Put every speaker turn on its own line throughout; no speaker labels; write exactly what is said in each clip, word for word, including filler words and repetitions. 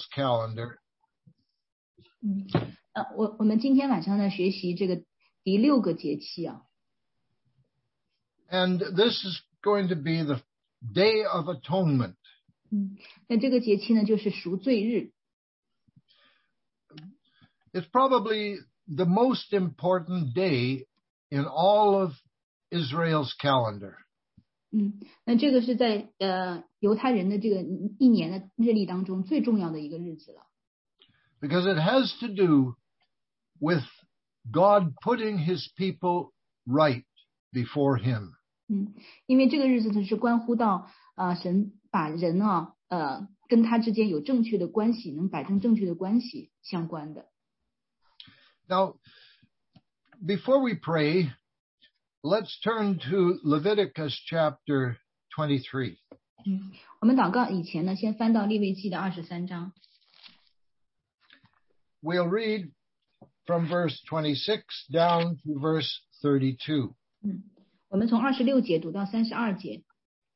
Israel's calendar.
嗯，呃，我我们今天晚上呢学习这个第六个节气啊。
And this is going to be the Day of Atonement.
嗯，那这个节期呢就是赎罪日。
It's probably the most important day in all of Israel's calendar.
嗯，那这个是在呃犹太人的这个一年的日历当中最重要的一个日子了。
Because it has to do with God putting his people right before him.
嗯，因为这个日子呢是关乎到啊、呃、神把人啊呃跟他之间有正确的关系，能摆正正确的关系相关的。
Now, before we pray, let's turn to Leviticus chapter twenty-three.
嗯，我们祷告以前呢，先翻到利未记的二十三章。
We'll read from verse twenty-six down to verse thirty-two.
嗯，我们从二十六节读到三十二节。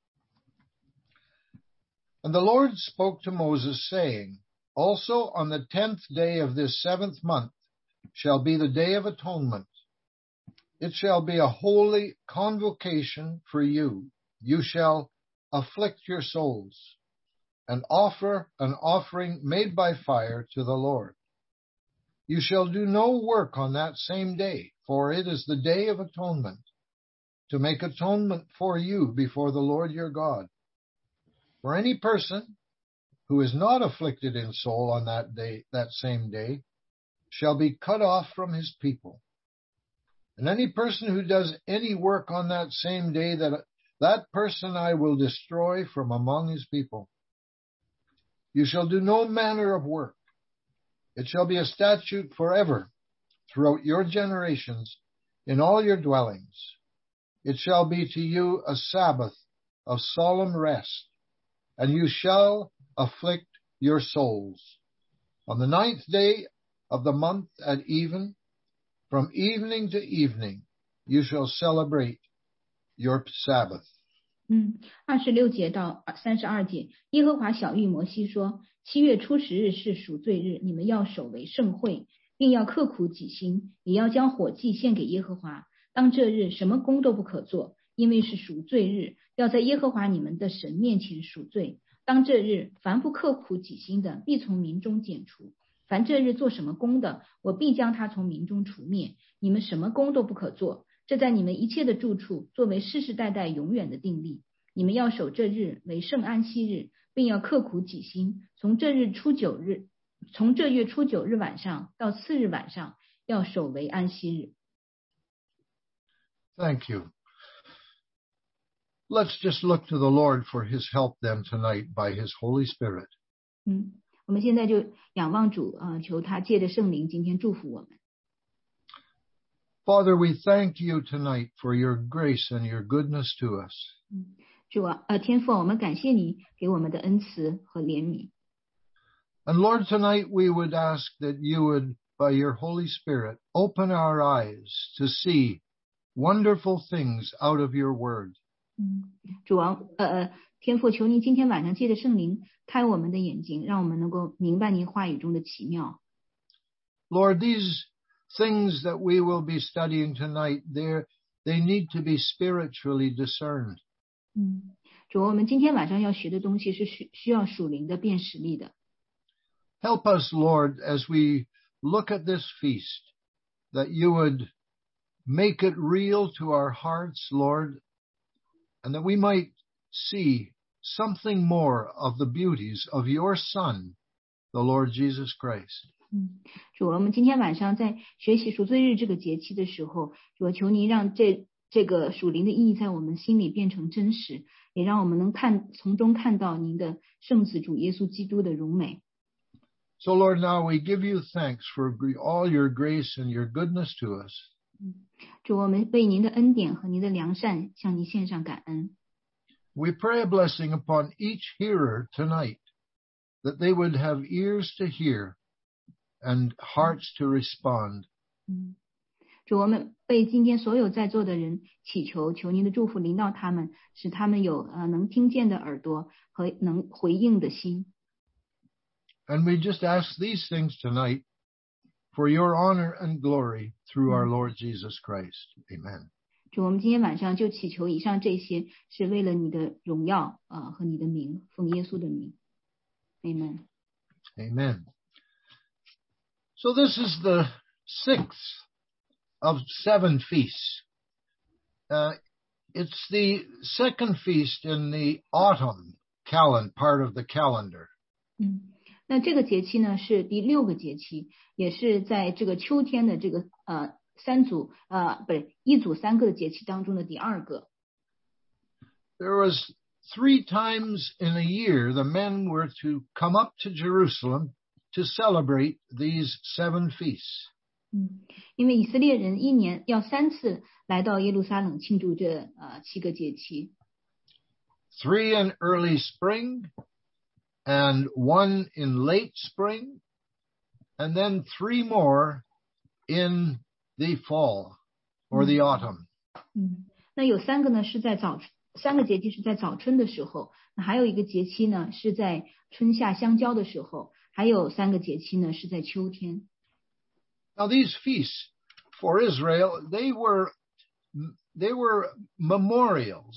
And the Lord spoke to Moses, saying, Also on the tenth day of this seventh month shall be the day of atonement. It shall be a holy convocation for you. You shall afflict your souls, and offer an offering made by fire to the Lord. You shall do no work on that same day, for it is the day of atonement, to make atonement for you before the Lord your God. For any person who is not afflicted in soul on that day, that same day, shall be cut off from his people. And any person who does any work on that same day, that that person I will destroy from among his people. You shall do no manner of work. It shall be a statute forever throughout your generations in all your dwellings. It shall be to you a Sabbath of solemn rest, and you shall afflict your souls. On the ninth day of the month at even, from evening to evening, you shall celebrate your Sabbath.
嗯，二十六节到三十二节，耶和华晓谕摩西说：七月初十日是赎罪日，你们要守为圣会，并要刻苦己心，也要将火祭献给耶和华。当这日什么工都不可做，因为是赎罪日，要在耶和华你们的神面前赎罪。当这日凡不刻苦己心的，必从民中剪除。凡这日做什么工的，我必将他从民中除灭。你们什么工都不可做，这在你们一切的住处作为世世代代永远的定例。你们要守这日为圣安息日，并要刻苦己心。从这日初九日，从这月初九日晚上到次日晚上，要守为安息日。
Thank you. Let's just look to the Lord for his help then tonight by his Holy Spirit.
嗯，我们现在就仰望主啊、呃，求他借着圣灵今天祝福我们。
Father, we thank you tonight for your grace and your goodness to us.
嗯，主啊，呃，天父，我们感谢你给我们的恩慈和怜悯。
And Lord, tonight we would ask that you would, by your Holy Spirit, open our eyes to see wonderful things out of your word.
嗯，主啊，呃呃，天父，求您今天晚上借着圣灵开我们的眼睛，让我们能够明白您话语中的奇妙。
Lord, these things that we will be studying tonight, they they need to be spiritually discerned.
嗯，主，我们今天晚上要学的东西是需需要属灵的辨识力的。
Help us, Lord, as we look at this feast, that you would make it real to our hearts, Lord, and that we might see something more of the beauties of your Son, the Lord Jesus Christ.
嗯，主，我们今天晚上在学习赎罪日这个节期的时候，主，求您让这这个属灵的意义在我们心里变成真实，也让我们能看从中看到您的圣子主耶稣基督的荣美。
So, Lord, now we give you thanks for all your grace and your goodness to us.
主，我们为您的恩典和您的良善向您献上感恩。
We pray a blessing upon each hearer tonight, that they would have ears to hear and hearts to respond.
嗯，主，我们为今天所有在座的人祈求，求您的祝福临到他们，使他们有呃能听见的耳朵和能回应的心。
And we just ask these things tonight for your honor and glory through our Lord Jesus Christ. Amen.
主，我们今天晚上就祈求以上这些，是为了你的荣耀啊、呃、和你的名，奉耶稣的名。Amen.
Amen. So this is the sixth of seven feasts. Uh, it's the second feast in the autumn calendar, part of the calendar.
嗯，那这个节期呢是第六个节期，也是在这个秋天的这个呃三组呃不是一组三个的节期当中的第二个。
There was three times in a year the men were to come up to Jerusalem to celebrate these seven feasts.
嗯，因为以色列人一年要三次来到耶路撒冷庆祝这呃七个节期。
Three in early spring, and one in late spring, and then three more in the fall or the autumn.
嗯，那有三个呢是在早三个节期是在早春的时候，那还有一个节期呢是在春夏相交的时候，还有三个节期呢是在秋天。
Now these feasts for Israel, they were they were memorials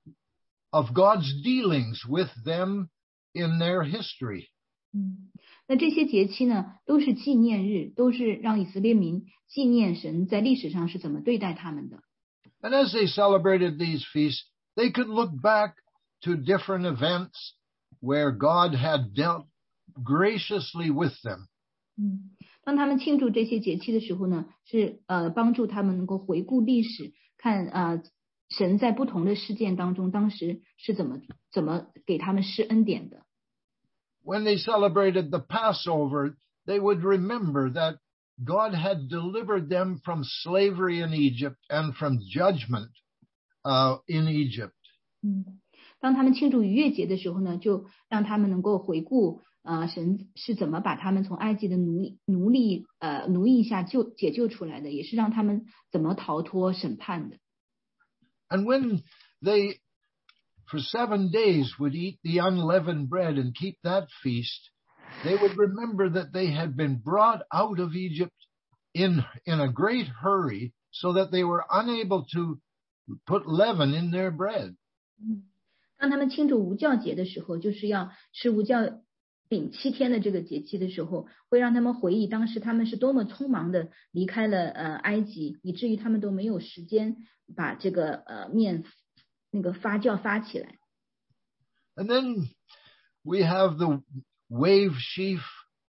of God's dealings with them in their history.
嗯，那这些节期呢都是纪念日，都是让以色列民纪念神在历史上是怎么对待他们的。
And as they celebrated these feasts, they could look back to different events where God had dealt graciously with them.
嗯，当他们庆祝这些节期的时候呢，是呃帮助他们能够回顾历史，看呃神在不同的事件当中当时是怎么怎么给他们施恩典的。
When they celebrated the Passover, they would remember that God had delivered them from slavery in Egypt and from judgment uh, in Egypt.
嗯，当他们庆祝逾越节的时候呢，就让他们能够回顾呃神是怎么把他们从埃及的奴奴隶呃奴役下救解救出来的，也是让他们怎么逃脱审判的。
And when they for seven days would eat the unleavened bread and keep that feast, they would remember that they had been brought out of Egypt in, in a great hurry so that they were unable to put leaven in their bread.
嗯，当他们庆祝无酵节的时候，就是要吃无酵饼七天的这个节期的时候，会让他们回忆当时他们是多么匆忙的离开了呃埃及，以至于他们都没有时间把这个呃面那个发酵发起来。
And then we have the wave sheaf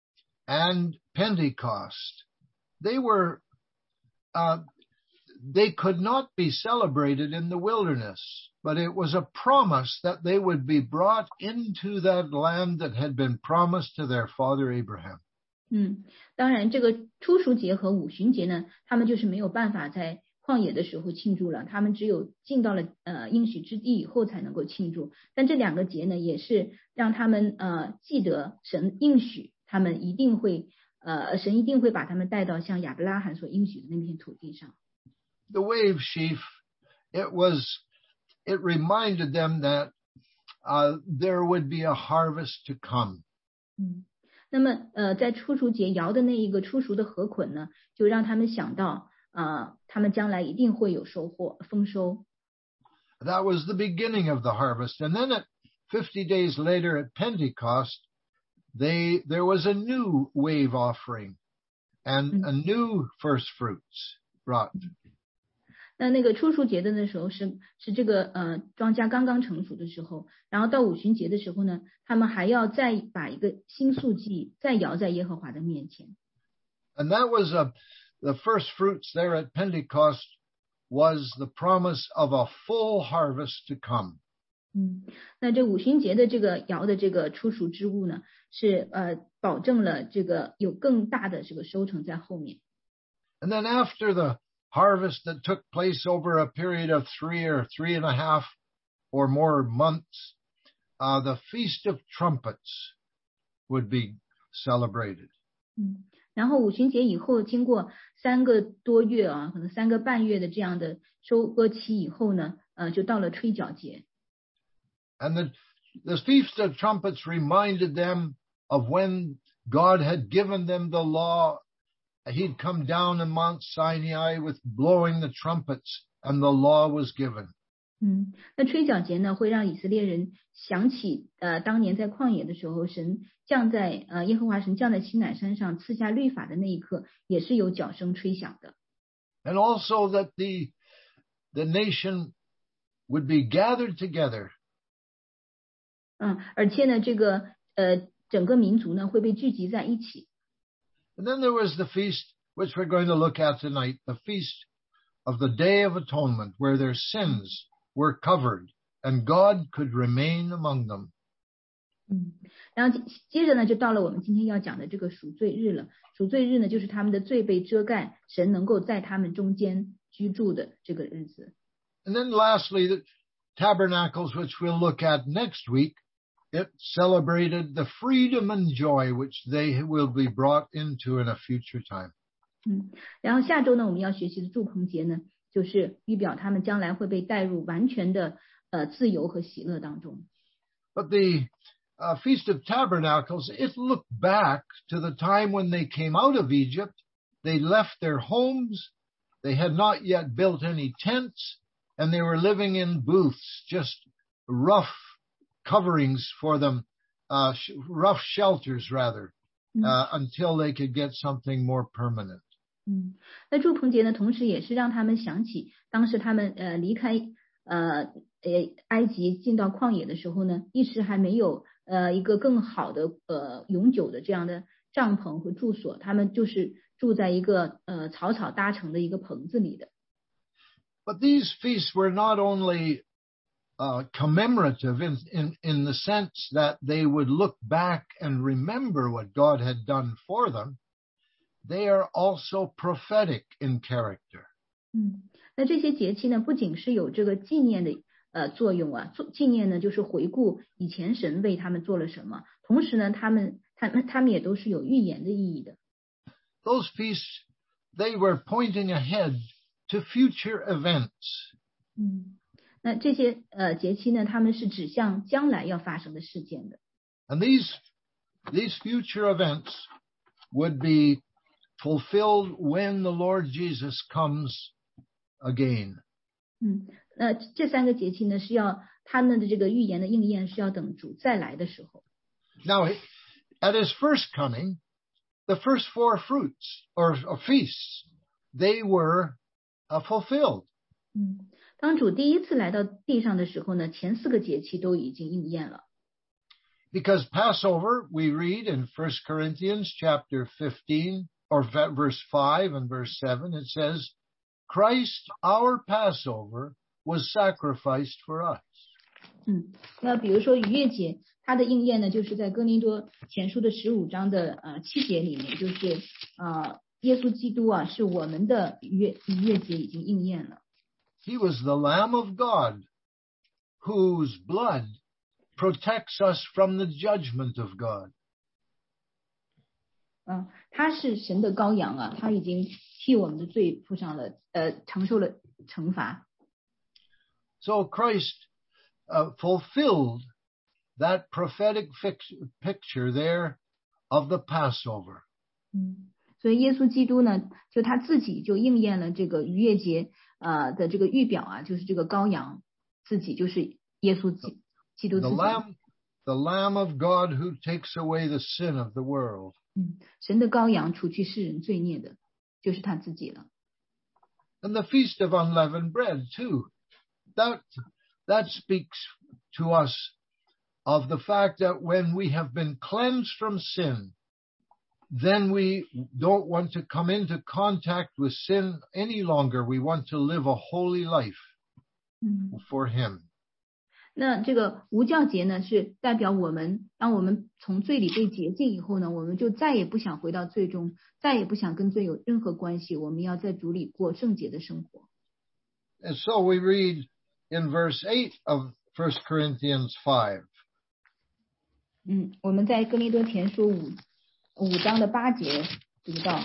and Pentecost. They were, uh, they could not be celebrated in the wilderness, but it was a promise that they would be brought into that land that had been promised to their father Abraham.
嗯，当然这个初熟节和五旬节呢，他们就是没有办法在旷野的时候庆祝了，他们只有进到了呃应许之地以后才能够庆祝。但这两个节呢，也是让他们呃记得神应许他们一定会呃神一定会把他们带到像亚伯拉罕所应许的那片土地上。
The wave sheaf, it was, it reminded them that uh, there would be a harvest to come.
嗯，那么呃在初熟节摇的那一个初熟的禾捆呢，就让他们想到呃他们将来一定会有收获丰收。
That was the beginning of the harvest. And then at fifty days later at Pentecost, they there was a new wave offering and a new first fruits brought.
那那个初熟节的那时候是是这个呃庄稼刚刚成熟的时候，然后到五旬节的时候呢，他们还要再把一个新素祭再摇在耶和华的面前。
And that was a the first fruits there at Pentecost was the promise of a full harvest to come.
嗯，那这五旬节的这个摇的这个初熟之物呢，是呃保证了这个有更大的这个收成在后面。
And then after the harvest that took place over a period of three or three and a half or more months, uh, the Feast of Trumpets would be celebrated.
嗯，然后五旬节以后，经过三个多月啊，可能三个半月的这样的收割期以后呢，呃，就到了吹角节。
And the, the Feast of Trumpets reminded them of when God had given them the law. He'd come down on Mount Sinai with blowing the trumpets, and the law was given.
嗯，那吹角节呢，会让以色列人想起呃当年在旷野的时候，神降在呃耶和华神降在西乃山上赐下律法的那一刻，也是有角声吹响的。
And also that the the nation would be gathered together.
嗯，而且呢，这个呃整个民族呢会被聚集在一起。
And then there was the feast, which we're going to look at tonight, the feast of the Day of Atonement, where their sins were covered and God could remain among them.
嗯，然后接着呢，就到了我们今天要讲的这个赎罪日了。赎罪日呢，就是他们的罪被遮盖，神能够在他们中间居住的这个日子。
And then lastly, the tabernacles, which we'll look at next week, it celebrated the freedom and joy which they will be brought into in a future time.
嗯，然后下周呢，我们要学习的祝棚节呢，就是预表他们将来会被带入完全的呃自由和喜乐当中。
But the uh, Feast of Tabernacles, it looked back to the time when they came out of Egypt. They left their homes. They had not yet built any tents, and they were living in booths, just rough coverings for them, uh, sh- rough shelters rather, uh, until they could get something more permanent.
嗯，那祝棚节呢，同时也是让他们想起当时他们呃离开呃呃埃及进到旷野的时候呢，一时还没有呃一个更好的呃永久的这样的帐篷和住所，他们就是住在一个呃草草搭成的一个棚子里的。
But these feasts were not only uh, commemorative in, in, in the sense that they would look back and remember what God had done for them. They are also prophetic in character.
嗯，那这些节气呢，不仅是有这个纪念的呃作用啊，做纪念呢就是回顾以前神为他们做了什么，同时呢，他们他们他们也都是有预言的意义的。
Those feasts, they were pointing ahead to future events.
嗯，那这些呃节期呢，他们是指向将来要发生的事件的。
And these these future events would be fulfilled when the Lord Jesus comes again.
嗯，那这三个节气呢，是要他们的这个预言的应验是要等主再来的时候。
Now, at his first coming, the first four fruits or, or feasts, they were uh, fulfilled.
嗯，当主第一次来到地上的时候呢，前四个节气都已经应验了。
Because Passover, we read in First Corinthians chapter fifteen, or verse five and verse seven, it says, Christ, our Passover, was sacrificed for us.
嗯，那比如说逾越节，它的应验呢，就是在哥林多前书的十五章的呃七节里面，就是呃耶稣基督啊，是我们的逾越逾越节已经应验了。
He was the Lamb of God, whose blood protects us from the judgment of God.
嗯，他是神的羔羊啊，他已经替我们的罪付上了呃承受了惩罚。
So Christ uh, fulfilled that prophetic fix- picture there of the Passover.
嗯，所以耶稣基督呢，就他自己就应验了这个逾越节呃的这个预表啊，就是这个羔羊自己就是耶稣基基督自
The
己。
Lamb, the Lamb of God who takes away the sin of the world.
嗯，神的羔羊除去世人罪孽的，就是他自己了。
And the Feast of Unleavened Bread too. That, that speaks to us of the fact that when we have been cleansed from sin, then we don't want to come into contact with sin any longer. We want to live a holy life for Him.
那这个无酵节呢，是代表我们，当我们从罪里被洁净以后呢，我们就再也不想回到罪中，再也不想跟罪有任何关系，我们要在主里过圣洁的生活。
And so we read in verse eight of First Corinthians five.
嗯，我们在哥林多前书五五章的八节读到。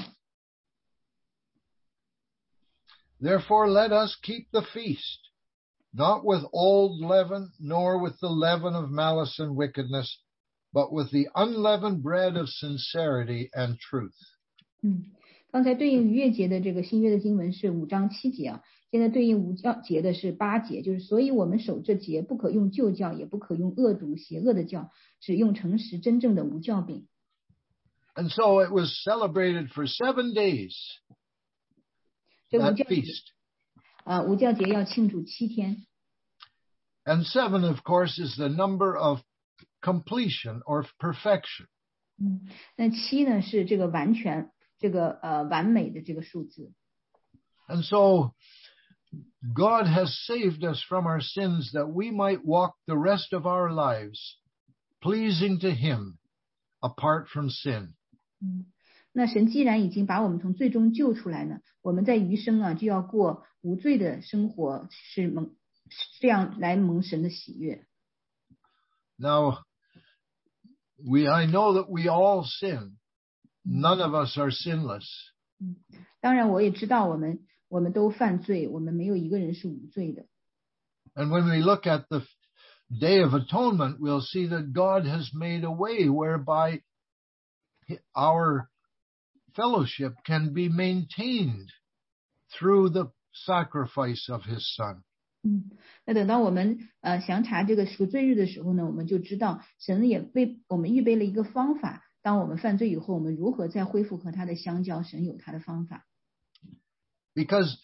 Therefore let us keep the feast, not with old leaven, nor with the leaven of malice and wickedness, but with the unleavened bread of sincerity and truth.
嗯，刚才对应逾越节的这个新约的经文是五章七节啊，现在对应无教节的是八节，就是所以我们守这节，不可用旧教，也不可用恶毒邪恶的教，只用诚实真正的无教饼。
And so it was celebrated for seven days,
这无
that
教节
feast.
啊，无教节要庆祝七天。
And seven, of course, is the number of completion or perfection.
嗯，那七呢是这个完全这个呃完美的这个数字。
And so God has saved us from our sins that we might walk the rest of our lives pleasing to Him apart from sin.
嗯，那神既然已经把我们从最终救出来呢，我们在余生啊就要过无罪的生活，是蒙这样来蒙神的喜悦。
Now, we I know that we all sin. None of us are sinless.
嗯，当然我也知道我们我们都犯罪，我们没有一个人是无罪的。
And when we look at the Day of Atonement, we'll see that God has made a way whereby our fellowship can be maintained through the sacrifice of His Son.
嗯，那等到我们呃详查这个赎罪日的时候呢，我们就知道神也为我们预备了一个方法。当我们犯罪以后，我们如何再恢复和他的相交？神有他的方法。
Because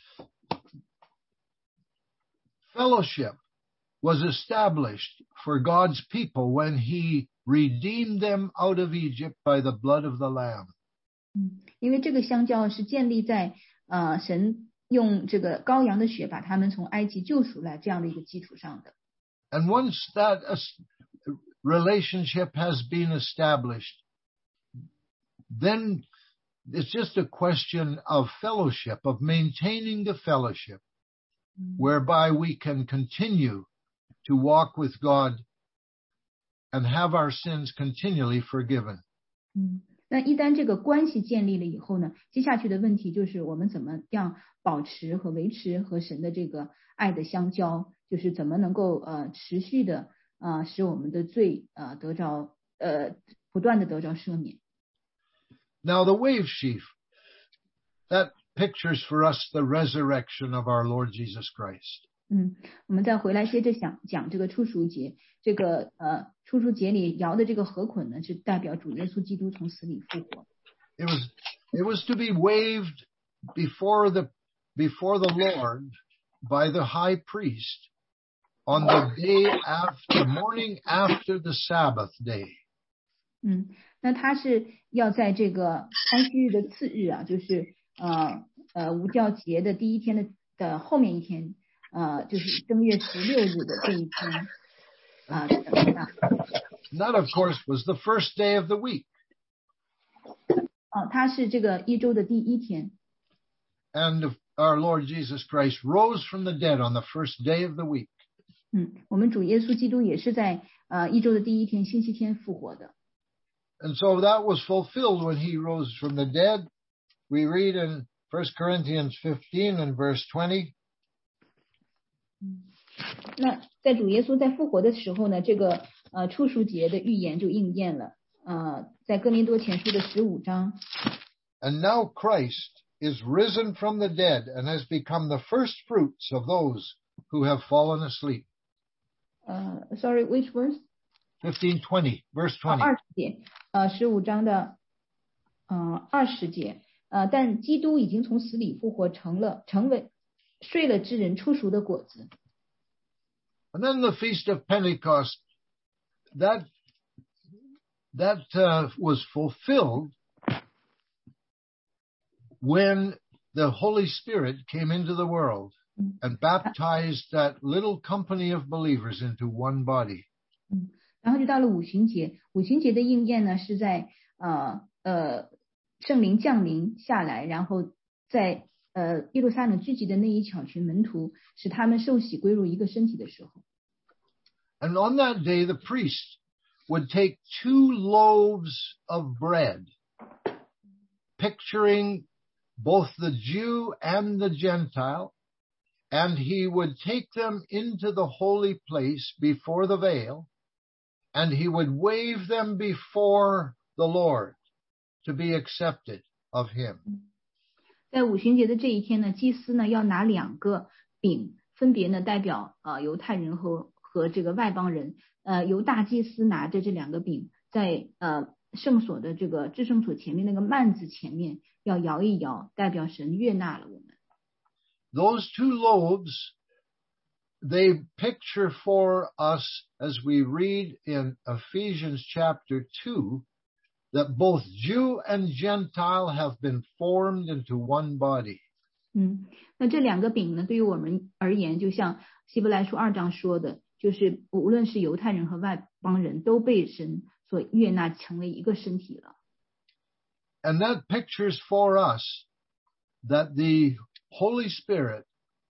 fellowship was established for God's people when He redeemed them out of Egypt by the blood of the Lamb.
嗯，因为这个相交是建立在呃神用这个羔羊的血把他们从埃及救赎来这样的一个基础上的。
And once that relationship has been established, then it's just a question of fellowship, of maintaining the fellowship, whereby we can continue to walk with God and have our sins continually forgiven.
嗯，那一旦这个关系建立了以后呢，接下去的问题就是我们怎么样保持和维持和神的这个爱的相交，就是怎么能够呃持续的呃使我们的罪呃得着呃不断的得着赦免。
Now the wave sheaf, that pictures for us the resurrection of our Lord Jesus Christ.
嗯，我们再回来接着讲讲这个初赎节，这个呃初赎节里摇的这个河捆呢，是代表主耶稣基督从死里复活。
It was, it was to be waved before the, before the Lord by the high priest on the day after, morning after the Sabbath day.
嗯，那他是要在这个安息日的次日啊，就是呃呃无教节的第一天的的后面一天，呃就是正月十六日的这一天啊。
That, of course, was the first day of the week.
哦，它是这个一周的第一天。
And our Lord Jesus Christ rose from the dead on the first day of the week.
嗯，我们主耶稣基督也是在呃一周的第一天星期天复活的。
And so that was fulfilled when He rose from the dead. We read in First Corinthians fifteen and verse twenty.
那在主耶稣在复活的时候呢，这个呃初赎节的预言就应验了。呃，在哥林多前书的十五章。
And now Christ is risen from the dead and has become the first fruits of those who have fallen asleep.
呃 ，sorry, which verse?
Fifteen twenty, verse twenty.
二十节，呃，十五章的，呃，二十节，呃，但基督已经从死里复活，成了成为睡了之人出熟的果子。
And then the Feast of Pentecost, that that uh, was fulfilled when the Holy Spirit came into the world and baptized that little company of believers into one body.
嗯，然后就到了五旬节，五旬节的应验呢是在呃呃圣灵降临下来，然后在呃耶路撒冷聚集的那一小群门徒，使他们受洗归入一个身体的时候。
And on that day, the priest would take two loaves of bread, picturing both the Jew and the Gentile, and he would take them into the holy place before the veil, and he would wave them before the Lord to be accepted of him.
在五旬节的这一天呢，祭司呢要拿两个饼，分别呢代表呃犹太人和和这个外邦人，呃由大祭司拿着这两个饼，在呃圣所的这个至圣所前面那个幔子前面要摇一摇，代表神悦纳了我们。
Those two loaves, they picture for us, as we read in Ephesians chapter two, that both Jew and Gentile have been formed into one body.
嗯，那这两个饼呢，对于我们而言，就像希伯来书二章说的，就是无论是犹太人和外邦人都被神所悦纳，成为一个身体了。
And that pictures for us that the Holy Spirit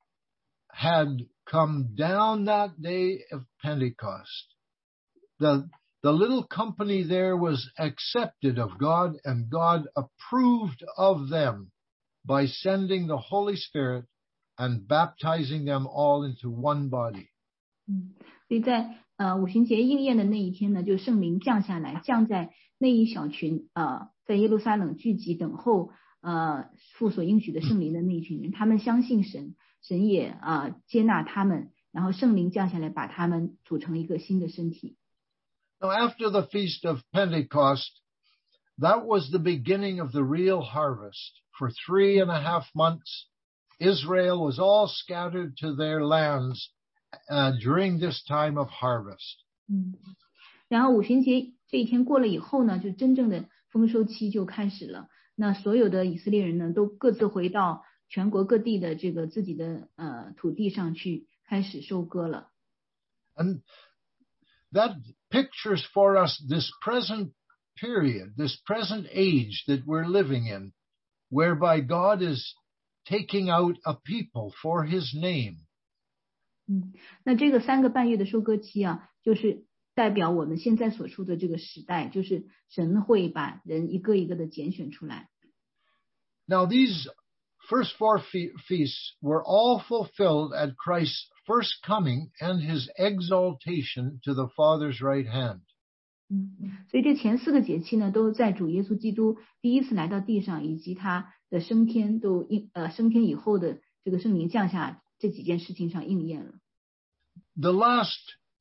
had come down that day of Pentecost. The, the little company there was accepted of God, and God approved of them by sending the Holy Spirit and baptizing them all into one body.
嗯，所以在呃五旬节应验的那一天呢，就圣灵降下来，降在那一小群呃在耶路撒冷聚集等候呃父所应许的圣灵的那一群人，他们相信神，神也啊、呃、接纳他们，然后圣灵降下来，把他们组成一个新的身体。
Now, after the Feast of Pentecost, that was the beginning of the real harvest. For three and a half months, Israel was all scattered to their lands uh, during this time of harvest.
嗯，然后五旬节这一天过了以后呢，就真正的丰收期就开始了。那所有的以色列人呢，都各自回到全国各地的这个自己的呃土地上去，开始收割了。
And that pictures for us this present period, this present age that we're living in, whereby God is taking out a people for his name.
嗯，那这个三个半月的收割期啊，就是代表我们现在所处的这个时代，就是神会把人一个一个的拣选出来。
Now, these first four fe- feasts were all fulfilled at Christ's first coming and his exaltation to the Father's right hand.
嗯，所以这前四个节气呢，都在主耶稣基督第一次来到地上，以及他的升天都应呃升天以后的这个圣灵降下这几件事情上应验了。
The last,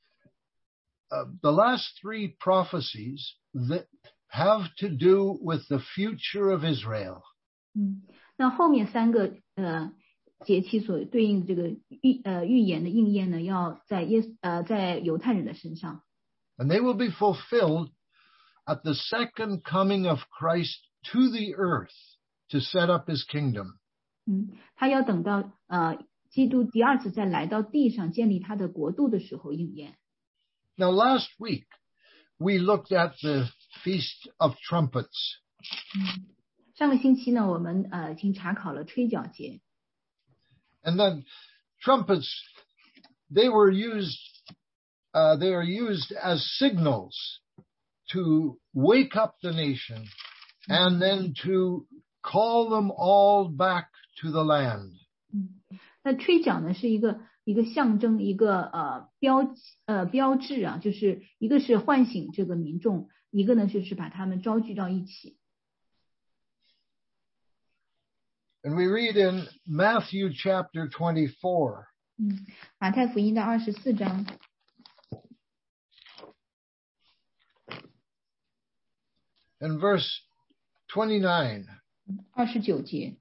uh, the last three prophecies that have to do with the future of Israel.
嗯，那后面三个呃节气所对应的这个预呃预言的应验呢，要在耶呃在犹太人的身上。
And they will be fulfilled at the second coming of Christ to the earth to set up his kingdom.
嗯，他要等到呃基督第二次再来到地上建立他的国度的时候应验。
Now, last week we looked at the Feast of Trumpets.
嗯，上个星期呢，我们呃已经查考了吹角节。
And then trumpets, they were used, uh, they are used as signals to wake up the nation and then to call them all back to the land.
嗯，那吹角呢是一个一个象征，一个呃标呃标志啊，就是一个是唤醒这个民众，一个呢就是把他们招聚到一起。
And we read in Matthew chapter twenty-four.
嗯，马太福音的二十四章。
In verse twenty-nine.
二十九节。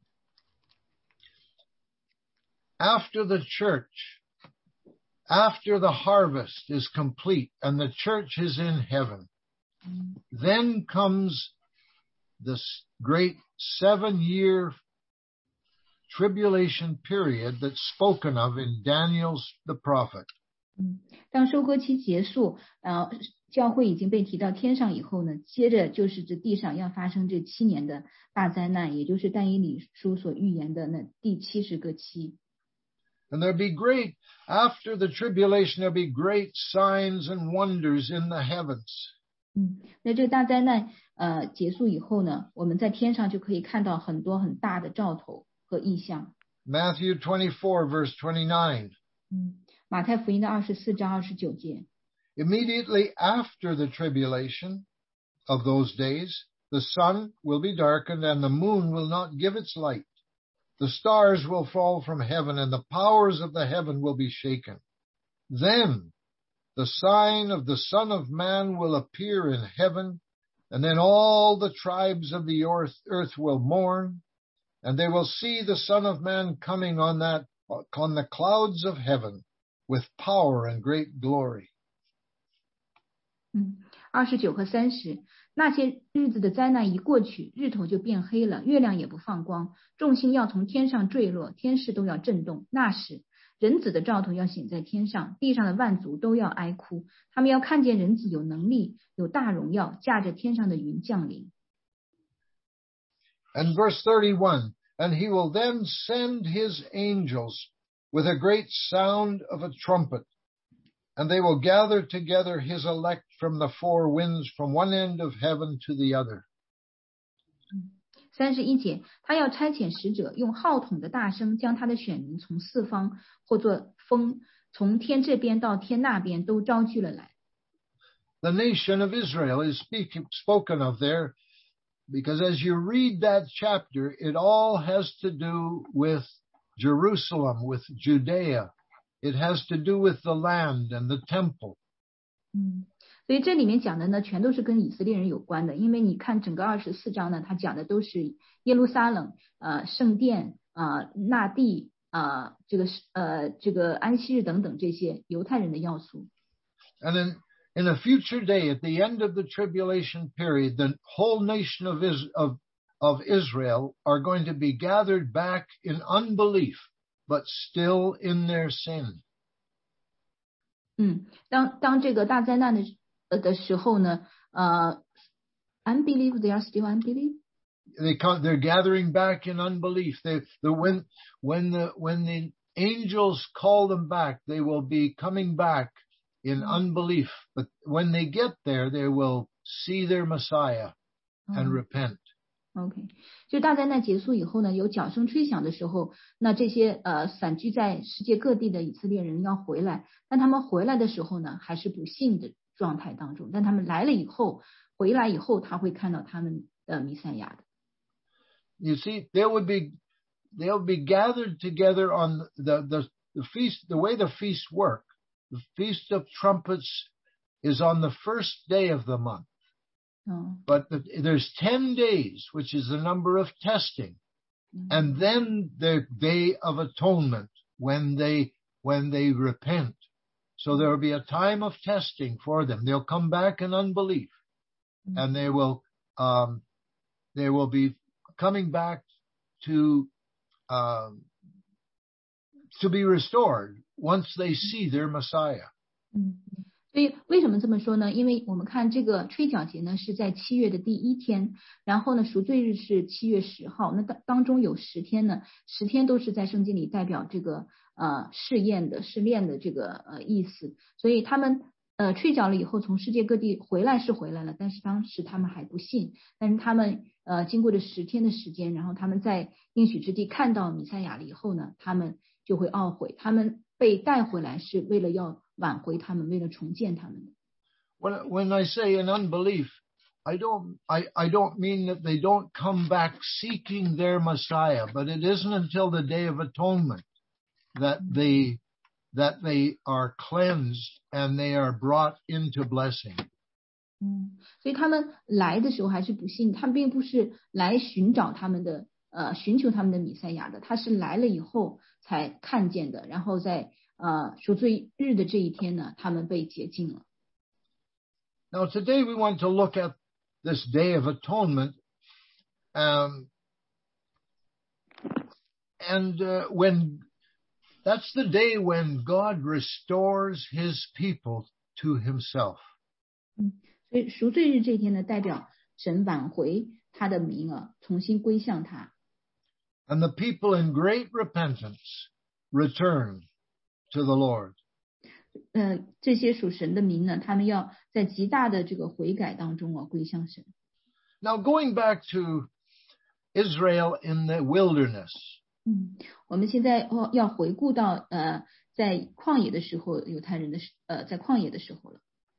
After the church, after the harvest is complete and the church is in heaven, then comes this great seven-year tribulation period that's spoken of in Daniel's the prophet.
嗯，当收割期结束，呃，教会已经被提到天上以后呢，接着就是这地上要发生这七年的大灾难，也就是但以理书所预言的那第七十个期。
And there'll be great, after the tribulation, there'll be great signs and wonders in the heavens.
嗯，那这个大灾难呃结束以后呢，我们在天上就可以看到很多很大的兆头和异象。
Matthew twenty-four, verse twenty-nine.
嗯，马太福音的二十四章二十九节。
Immediately after the tribulation of those days, the sun will be darkened and the moon will not give its light. The stars will fall from heaven and the powers of the heaven will be shaken. Then the sign of the Son of Man will appear in heaven, and then all the tribes of the earth, earth will mourn, and they will see the Son of Man coming on that, on the clouds of heaven with power and great glory.
嗯，二十九和三十，那些日子的灾难一过去，日头就变黑了，月亮也不放光，众星要从天上坠落，天势都要震动。那时，人子的兆头要显在天上，地上的万族都要哀哭，他们要看见人子有能力，有大荣耀，驾着天上的云降临。
And verse thirty-one, and he will then send his angels with a great sound of a trumpet, and they will gather together his elect from the four winds, from one end of heaven to the other.
三十一节，他要差遣使者，用号筒的大声，将他的选民从四方或作风，从天这边到天那边都招聚了来。
The nation of Israel is speak, spoken of there, because as you read that chapter, it all has to do with Jerusalem, with Judea. It has to do with the land and the temple.
嗯，所以这里面讲的呢，全都是跟以色列人有关的，因为你看整个二十四章呢，它讲的都是耶路撒冷、呃圣殿、呃那地、呃这个呃这个安息日等等这些犹太人的要素。
And in in a future day, at the end of the tribulation period, the whole nation of Is, of of Israel are going to be gathered back in unbelief, but still in their sin.
嗯，当当这个大灾难的呃的时候呢，呃 ，unbelief they are still unbelief.
They come, they're gathering back in unbelief. They the when when the when the angels call them back, they will be coming back in unbelief. But when they get there, they will see their Messiah and repent.
OK， 就大灾难结束以后呢，有角声吹响的时候，那这些呃散居在世界各地的以色列人要回来，但他们回来的时候呢，还是不信的状态当中。但他们来了以后，回来以后，他会看到他们的弥赛亚的。
You see, they would be they'll be gathered together on the the the feast. The way the feasts work, the Feast of Trumpets is on the first day of the month.
Oh.
But the, there's ten days, which is the number of testing, mm-hmm. and then the day of atonement when they when they repent. So there will be a time of testing for them. They'll come back in unbelief, mm-hmm. and they will um, they will be coming back to um, to be restored once they see their Messiah.
Mm-hmm. 所以为什么这么说呢？因为我们看这个吹角节呢是在七月的第一天，然后呢赎罪日是七月十号，那当当中有十天呢，十天都是在圣经里代表这个呃试验的试炼的这个呃意思，所以他们呃吹角了以后从世界各地回来是回来了，但是当时他们还不信，但是他们呃经过这十天的时间，然后他们在应许之地看到弥赛亚了以后呢，他们就会懊悔，他们被带回来是为了要挽回他们，为了重建他们的。
When when I say in unbelief, I don't I I don't mean that they don't come back seeking their Messiah, but it isn't until the day of atonement that they that they are cleansed and they are brought into blessing.
嗯，所以他们来的时候还是不信，他们并不是来寻找他们的呃寻求他们的弥赛亚的，他是来了以后才看见的，然后在呃赎罪日的这一天呢，他们被洁净了。
Now today we want to look at this Day of Atonement, um, and uh, when that's the day when God restores His people to Himself.
嗯，所以赎罪日这一天呢，代表神挽回他的民啊，重新归向他。
And the people in great repentance return to the Lord.
呃，这些属神的民呢，他们要在极大的这个悔改当中啊，归向神。
Now going back to Israel in the wilderness.
嗯，我们现在哦要回顾到呃，在旷野的时候，犹太人的呃在旷野的时候了。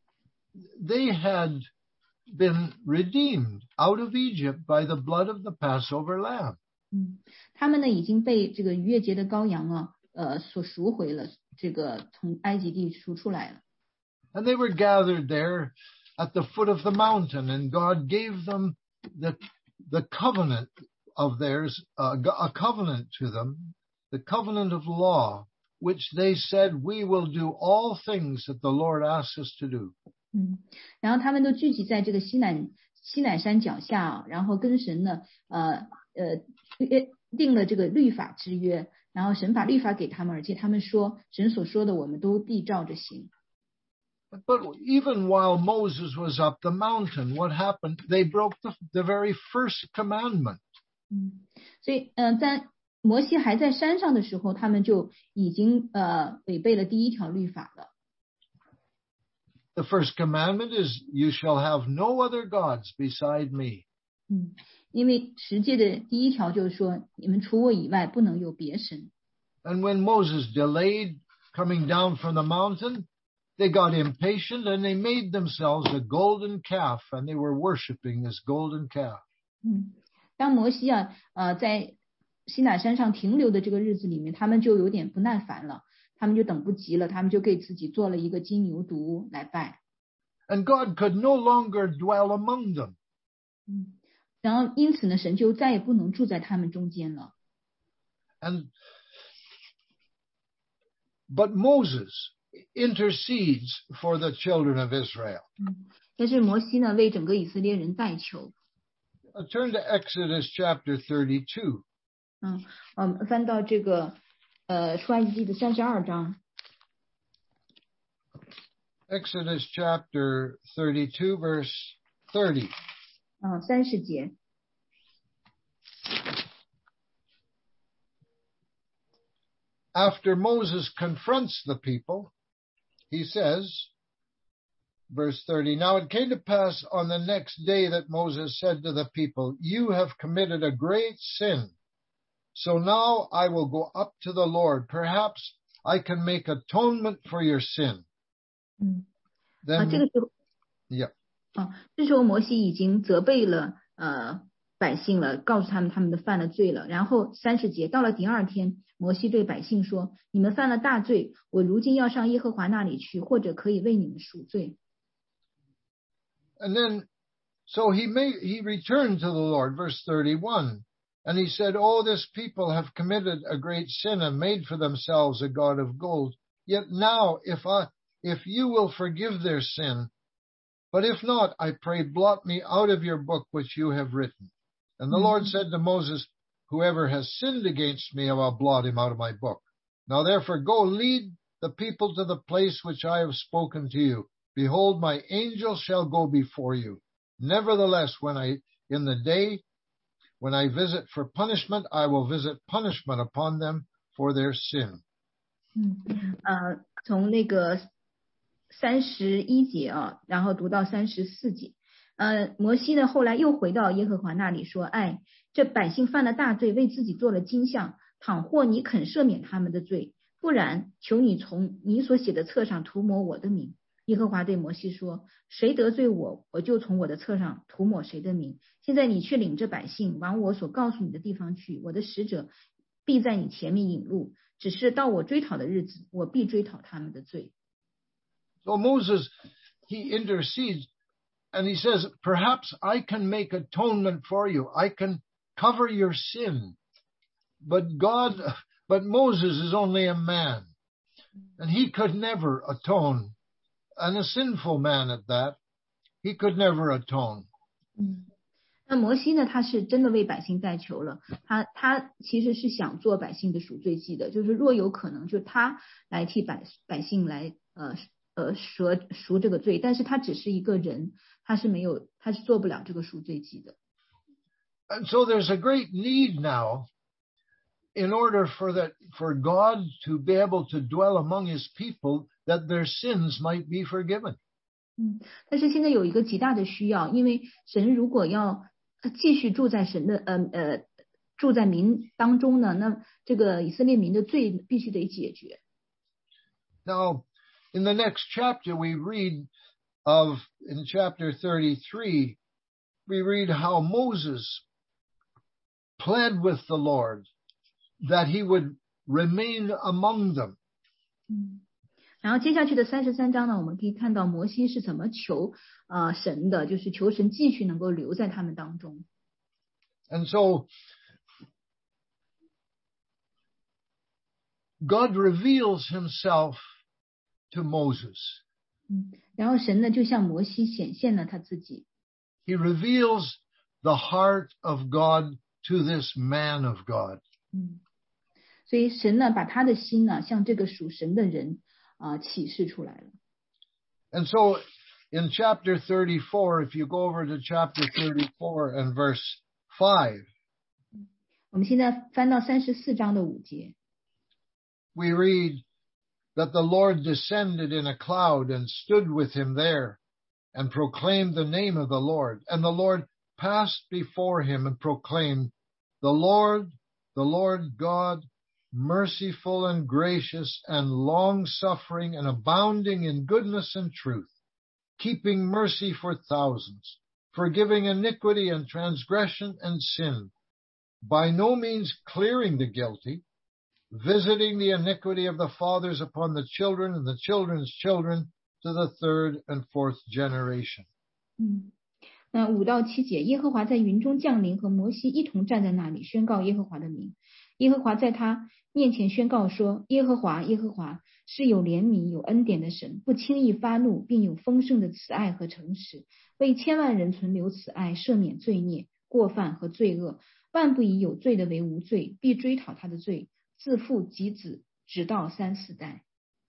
they had been redeemed out of Egypt by the blood of the Passover lamb.
嗯，他们呢已经被这个逾越节的羔羊啊，呃，所赎回了，这个从埃及地赎出来了。
And they were gathered there at the foot of the mountain, and God gave them the the covenant of theirs, uh, a covenant to them, the covenant of law, which they said, we will do all things that the Lord asks us to do.
嗯，然后他们都聚集在这个西乃西乃山脚下啊，然后跟神呢，呃呃定了这个律法之约，然后神把律法给他们，而且他们说神所说的我们都必照着行。
But even while Moses was up the mountain, what happened? They broke the, the very first commandment.
嗯，所以呃，在摩西还在山上的时候，他们就已经呃违背了第一条律法了。
The first commandment is, you shall have no other gods beside me.
嗯，因为十诫的第一条就是说，你们除我以外不能有别神。
And when Moses delayed coming down from the mountain, they got impatient and they made themselves a golden calf, and they were worshiping this golden calf.
嗯，当摩西啊，呃，在西乃山上停留的这个日子里面，他们就有点不耐烦了，他们就等不及了，他们就给自己做了一个金牛犊来拜。
And God could no longer dwell among them.
嗯，然后因此呢，神就再也不能住在他们中间了。
And but Moses intercedes for the children of Israel.
嗯，但是摩西呢，为整个以色列人代求。
Turn to Exodus chapter thirty-two.
嗯，我们翻到这个呃出埃及记的三十二章。
Exodus chapter thirty-two, verse thirty.
嗯，三十节。
After Moses confronts the people, he says, verse thirty, now it came to pass on the next day that Moses said to the people, you have committed a great sin. So now I will go up to the Lord. Perhaps I can make atonement for your sin.
嗯，
Then,
啊，这个时候，
yeah.
啊，这时候摩西已经责备了呃百姓了，告诉他们他们的犯了罪了。然后三十节到了第二天，摩西对百姓说：“你们犯了大罪，我如今要上耶和华那里去，或者可以为你们赎罪。”
And then, so he made, he returned to the Lord, verse thirty-one, and he said, oh, this people have committed a great sin and made for themselves a god of gold. Yet now, if I, if you will forgive their sin, but if not, I pray, blot me out of your book which you have written. And the mm-hmm. Lord said to Moses, whoever has sinned against me, I will blot him out of my book. Now therefore go lead the people to the place which I have spoken to you. Behold, my angel shall go before you. Nevertheless, when I, in the day, when I visit for punishment, I will visit punishment upon them for their sin.
嗯，呃，从那个三十一节啊，然后读到三十四节。呃，摩西呢后来又回到耶和华那里说：“哎，这百姓犯了大罪，为自己做了金像。倘或你肯赦免他们的罪，不然，求你从你所写的册上涂抹我的名。”耶和华对摩西说：“谁得罪我，我就从我的册上涂抹谁的名。现在你去领着百姓往我所告诉你的地方去，我的使者必在你前面引路。只是到我追讨的日子，我必追讨他们的罪。”
So Moses, he intercedes and he says, perhaps I can make atonement for you. I can cover your sin. But God, but Moses is only a man, and he could never atone. And a sinful man at that, he could never atone.
嗯，那摩西呢？他是真的为百姓代求了。他他其实是想做百姓的赎罪祭的，就是若有可能，就他来替百百姓来呃呃赎赎这个罪，但是他只是一个人，他是没有，他是做不了这个赎罪祭的。
And so there's a great need now, in order for that, for God to be able to dwell among His people, that their sins might be forgiven.
嗯，但是现在有一个极大的需要，因为神如果要继续住在神的呃呃住在民当中呢，那这个以色列民的罪必须得解决。
Now, in the next chapter, we read of, in chapter thirty-three, we read how Moses pled with the Lord that he would remain among them.
嗯，然后接下去的三十三章呢，我们可以看到摩西是怎么求啊、呃、神的，就是求神继续能够留在他们当中。
And so God reveals himself to Moses.
嗯，然后神呢就向摩西显现了他自己。
He reveals the heart of God to this man of God.
嗯，所以神呢把他的心呢向这个属神的人啊、呃、启示出来了。
And so in chapter thirty-four, if you go over to chapter thirty-four and verse five,
我们现在翻到三十四章的五节。
We read that the Lord descended in a cloud and stood with him there and proclaimed the name of the Lord. And the Lord passed before him and proclaimed, The Lord, the Lord God, merciful and gracious and long-suffering and abounding in goodness and truth, keeping mercy for thousands, forgiving iniquity and transgression and sin, by no means clearing the guilty, visiting the iniquity of the fathers upon the children and the children's children to the third and fourth generation.
嗯，那五到七节，耶和华在云中降临，和摩西一同站在那里，宣告耶和华的名。耶和华在他面前宣告说：耶和华，耶和华是有怜悯、有恩典的神，不轻易发怒，并有丰盛的慈爱和诚实，为千万人存留慈爱，赦免罪孽、过犯和罪恶，万不以有罪的为无罪，必追讨他的罪，自父及子，直到三四代。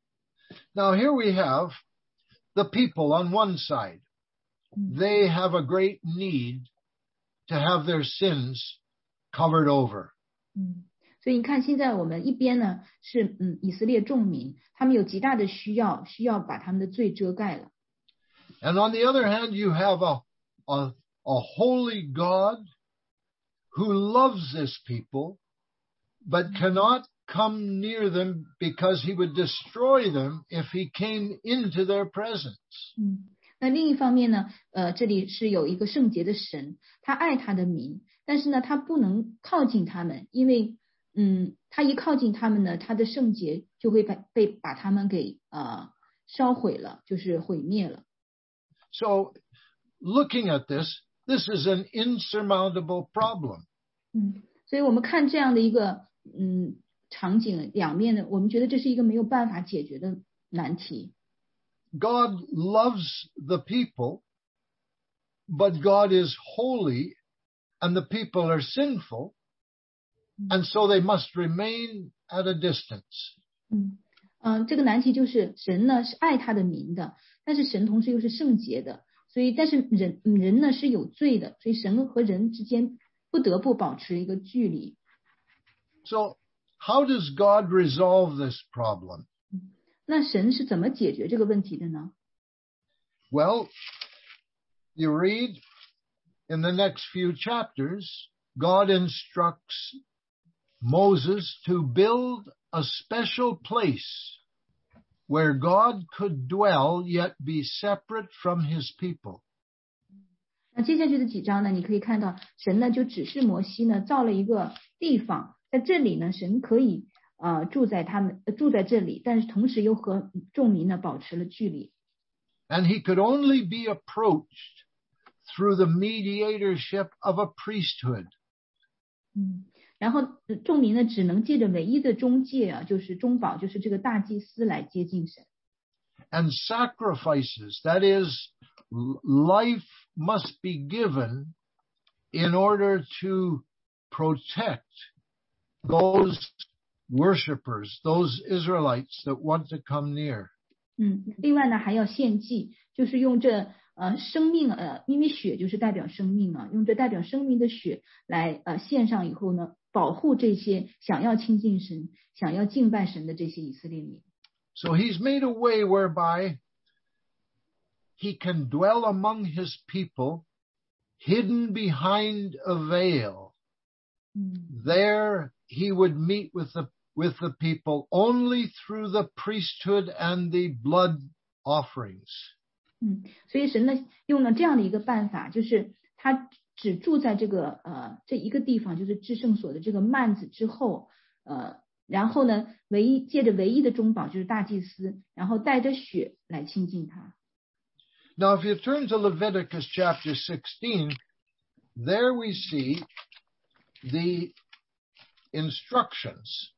Now here we have the people on one side. They have a great need to have their sins covered over.
嗯，所以你看，现在我们一边呢是嗯以色列众民，他们有极大的需要，需要把他们的罪遮盖了。
And on the other hand, you have a, a, a holy God who loves this people, but cannot come near them because he would destroy them if he came into their presence.
嗯，那另一方面呢，呃，这里是有一个圣洁的神，他爱他的民，但是呢，他不能靠近他们，因为，嗯，他一靠近他们呢，他的圣洁就会被被把他们给呃烧毁了，就是毁灭了。
So, looking at this, this is an insurmountable problem.
嗯，所以我们看这样的一个嗯场景，两面的，我们觉得这是一个没有办法解决的难题。
God loves the people, but God is holy, and the people are sinful, and so they must remain at a distance.
嗯嗯，这个难题就是神呢是爱他的民的，但是神同时又是圣洁的，所以但是人人呢是有罪的，所以神和人之间不得不保持一个距离。
So, how does God resolve this problem?
那神是怎么解决这个问题的呢？
Well, you read in the next few chapters, God instructs Moses to build a special place where God could dwell yet be separate from his people.
那接下去的几章呢，你可以看到神呢就指示摩西呢造了一个地方，在这里呢神可以呃住在他们、呃、住在这里，但是同时又和众民呢保持了距离。
And he could only be approached through the mediatorship of a priesthood.
嗯，然后众民呢只能借着唯一的中介啊，就是中保，就是这个大祭司来接近神。
And sacrifices, that is, life must be given in order to protect those worshipers, those Israelites that want to come near.
嗯，另外呢还要献祭，就是用这呃生命呃，因为血就是代表生命啊，用这代表生命的血来呃献上以后呢，保护这些想要亲近神、想要敬拜神的这些以色列民。
So he's made a way whereby he can dwell among his people, hidden behind a veil.
嗯
There he would meet with the with the people only through the priesthood and the blood offerings.
嗯，所以神呢用了这样的一个办法，就是他只住在这个呃这一个地方，就是至圣所的这个幔子之后，呃，然后呢，唯一借着唯一的中保就是大祭司，然后带着血来亲近他。
Now, if you turn to Leviticus chapter sixteen, there we see the instructions,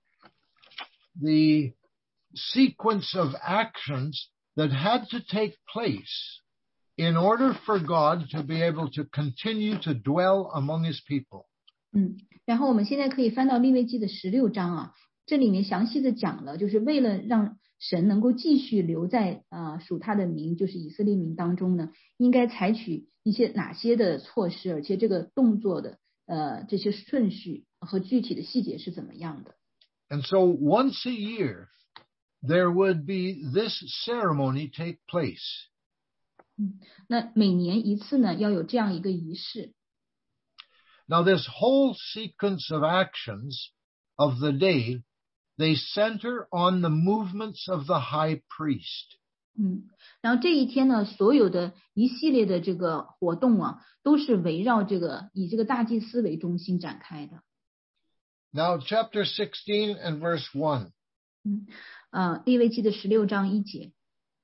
the sequence of actions that had to take place in order for God to be able to continue to dwell among his people.
嗯，然后我们现在可以翻到利未记的十六章啊，这里面详细的讲了，就是为了让神能够继续留在呃属他的民，就是以色列民当中呢，应该采取一些哪些的措施，而且这个动作的呃这些顺序和具体的细节是怎么样的。
And so once a year, there would be this ceremony take place.
嗯，那每年一次呢，要有这样一个仪式。
Now, this whole sequence of actions of the day, they center on the movements of the high priest.
嗯，然后这一天呢，所有的一系列的这个活动啊，都是围绕这个以这个大祭司为中心展开的。
Now, chapter sixteen and verse one.
嗯，呃，利未记的十六章一节。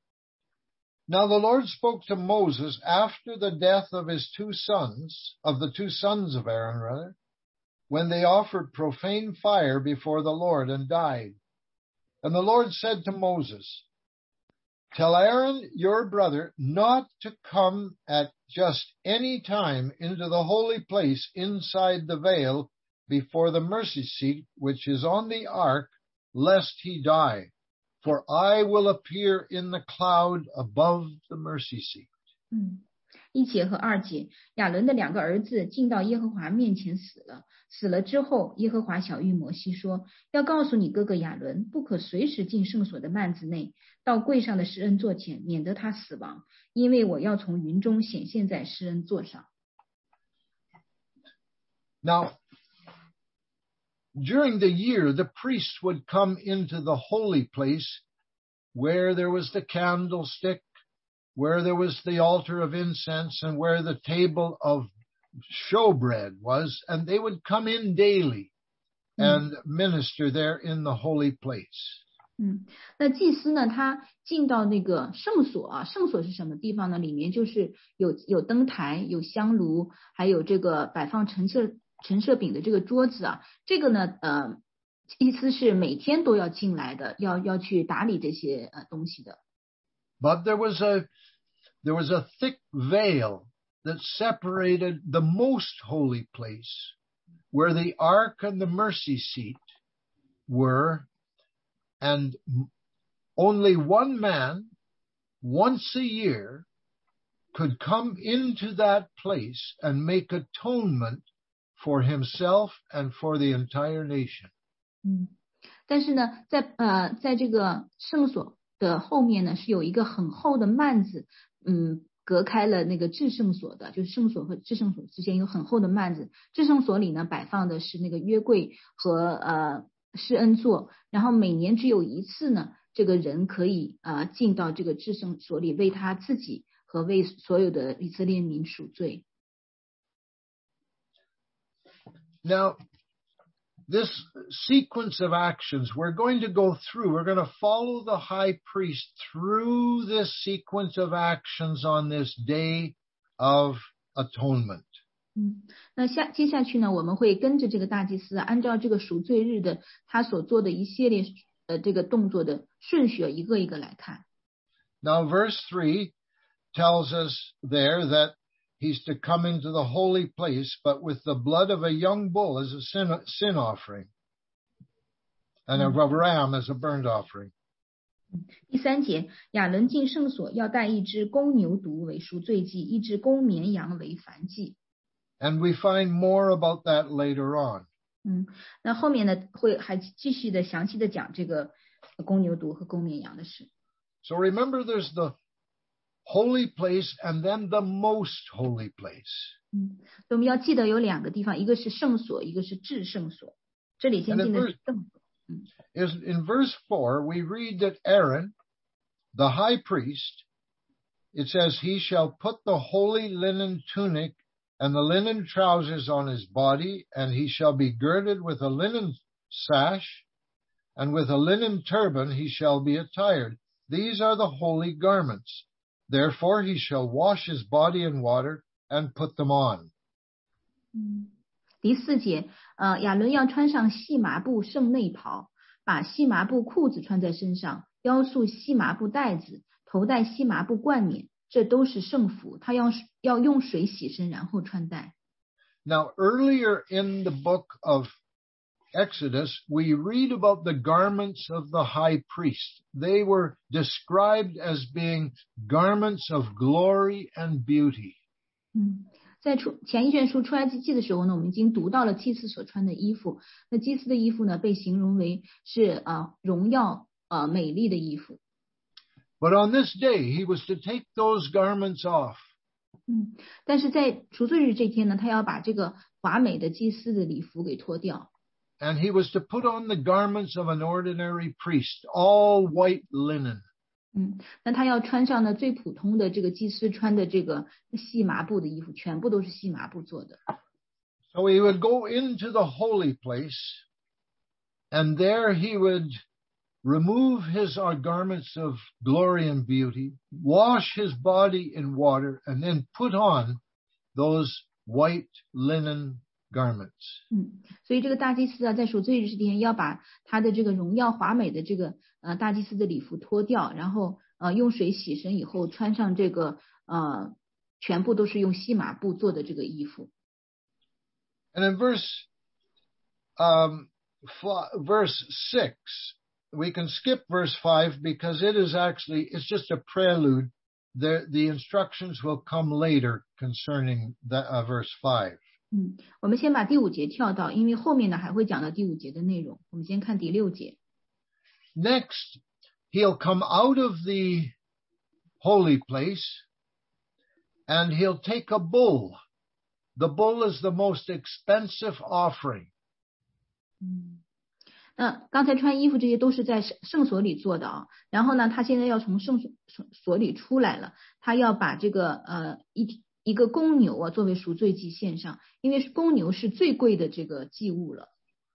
Now the Lord spoke to Moses after the death of his two sons, of the two sons of Aaron, rather, when they offered profane fire before the Lord and died. And the Lord said to Moses, Tell Aaron, your brother, not to come at just any time into the holy place inside the veil before the mercy seat, which is on the ark, lest he die. For I will appear in the cloud above the mercy seat.
嗯，一节和二节，亚伦的两个儿子进到耶和华面前死了。死了之后，耶和华晓谕摩西说：“要告诉你哥哥亚伦，不可随时进圣所的幔子内，到柜上的施恩座前，免得他死亡，因为我要从云中显现在施恩座上。”
Now, during the year, the priests would come into the holy place where there was the candlestick, where there was the altar of incense, and where the table of showbread was, and they would come in daily and minister there in the holy place.
嗯，那祭司呢，他进到那个圣所啊，圣所是什么地方呢？里面就是有有灯台、有香炉，还有这个摆放陈设陈设饼的这个桌子啊。这个呢，呃，祭司是每天都要进来的，要要去打理这些呃东西的。
But there was a there was a thick veil that separated the most holy place, where the ark and the mercy seat were, and only one man, once a year, could come into that place and make atonement for himself and for the entire nation.
嗯，但是呢，在呃，在这个圣所的后面呢，是有一个很厚的幔子，嗯。隔开了那个至圣所的，就是圣所和至圣所之间有很厚的幔子。至圣所里呢，摆放的是那个约柜和呃施恩座，然后每年只有一次呢，这个人可以呃进到这个至圣所里，为他自己和为所有的以色列民赎罪。
Now, this sequence of actions, we're going to go through, we're going to follow the high priest through this sequence of actions on this day of atonement.
嗯，那下接下去呢，我们会跟着这个大祭司，按照这个赎罪日的他所做的一系列呃这个动作的顺序，一个一个来看。
Now, verse three tells us there that he's to come into the holy place, but with the blood of a young bull as a sin, sin offering, and of a ram as a burnt offering.
第三节，亚伦进圣所要带一只公牛犊为赎罪祭，一只公绵羊为燔祭。
And we find more about that later on.
嗯，那后面呢会还继续的详细的讲这个公牛犊和公绵羊的事。
So remember, there's the holy place and then the most holy place.
嗯，所以我们要记得有两个地方，一个是圣所，一个是至圣所。这里先进的是圣所。嗯
Is in verse four, we read that Aaron, the high priest, it says, he shall put the holy linen tunic and the linen trousers on his body, and he shall be girded with a linen sash, and with a linen turban he shall be attired. These are the holy garments. Therefore he shall wash his body in water and put them on.
嗯，第四节，呃，亚伦要穿上细麻布圣内袍，把细麻布裤子穿在身上，腰束细麻布带子，头戴细麻布冠冕，这都是圣服。他要要用水洗身，然后穿戴。
Now, earlier in the book of Exodus, we read about the garments of the high priest. They were described as being garments of glory and beauty.
嗯，在出前一卷书出埃及记的时候呢，我们已经读到了祭司所穿的衣服。那祭司的衣服呢，被形容为是呃荣耀呃美丽的衣服。
But on this day, he was to take those garments off.
嗯，但是在赎罪日这天呢，他要把这个华美的祭司的礼服给脱掉。
And he was to put on the garments of an ordinary priest, all white linen.
嗯，那他要穿上呢最普通的这个祭司穿的这个细麻布的衣服，全部都是细麻布做的。
So he would go into the holy place, and there he would remove his garments of glory and beauty, wash his body in water, and then put on those white linen garments.
嗯，所以这个大祭司啊，在赎罪日这天要把他的这个荣耀华美的这个呃大祭司的礼服脱掉，然后呃用水洗身以后穿上这个呃全部都是用细麻布做的这个衣服。
And in verse um, verse six, we can skip verse five because it is actually it's just a prelude. The the instructions will come later concerning the, uh, verse five.
嗯，我们先把第五节跳到，因为后面呢还会讲到第五节的内容。我们先看第六节。
Next, he'll come out of the holy place and he'll take a bull. The bull is the most expensive offering.
嗯，那刚才穿衣服这些都是在圣所里做的啊。然后呢，他现在要从圣所里出来了，他要把这个呃一。一个公牛啊，作为赎罪祭献上，因为公牛是最贵的这个祭物了。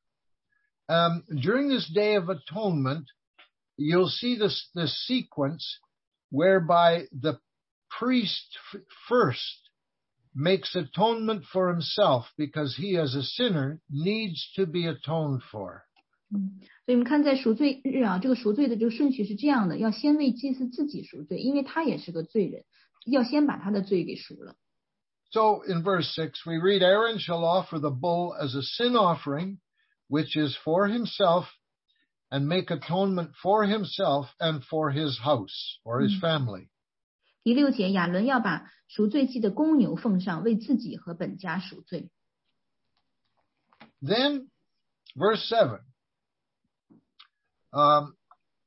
Um, during this Day of Atonement, you'll see this, this sequence whereby the priest f- first makes atonement for himself because he, as a sinner, needs to be atoned for.
嗯，所以我们看在赎罪日啊，这个赎罪的这个顺序是这样的：要先为祭司自己赎罪，因为他也是个罪人，要先把他的罪给赎了。
So in verse six, we read, Aaron shall offer the bull as a sin offering, which is for himself, and make atonement for himself and for his house, or his family.
第六节，亚伦要把赎罪祭的公牛奉上，为自己和本家赎罪。
Then, verse seven. Um,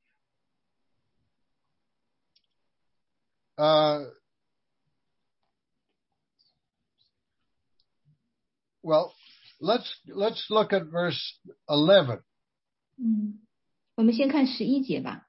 uh, Well, let's let's look at verse eleven.
嗯，我们先看十一节吧。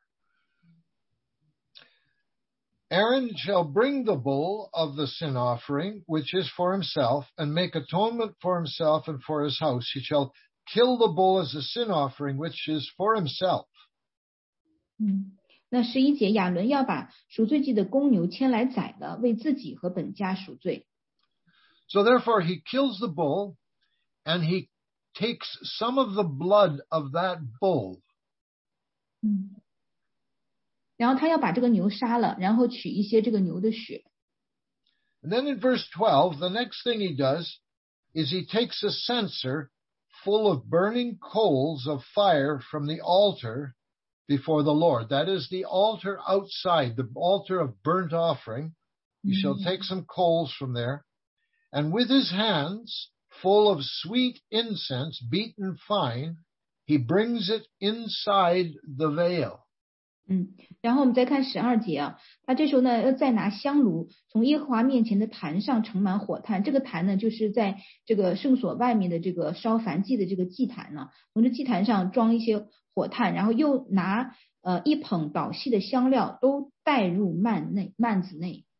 Aaron shall bring the bull of the sin offering, which is for himself, and make atonement for himself and for his house. He shall kill the bull as a sin offering, which is for himself.
嗯，那十一节，亚伦要把赎罪祭的公牛牵来宰了，为自己和本家赎罪。
So therefore he kills the bull, and he takes some of the blood of that bull.
嗯，然后他要把这个牛杀了，然后取一些这个牛的血。
And then in verse twelve, the next thing he does is he takes a censer full of burning coals of fire from the altar before the Lord. That is the altar outside, the altar of burnt offering. He mm-hmm. shall take some coals from there. And with his hands full of sweet incense, beaten fine, he brings it inside the veil.
嗯，然后我们再看十二节啊，他这时候呢要再拿香炉从耶和华面前的坛上盛满火炭，这个坛呢就是在这个圣所外面的这个烧燔祭的这个祭坛呢，从这祭坛上装一些火炭，然后又拿呃一捧捣细的香料都带入幔内幔子内。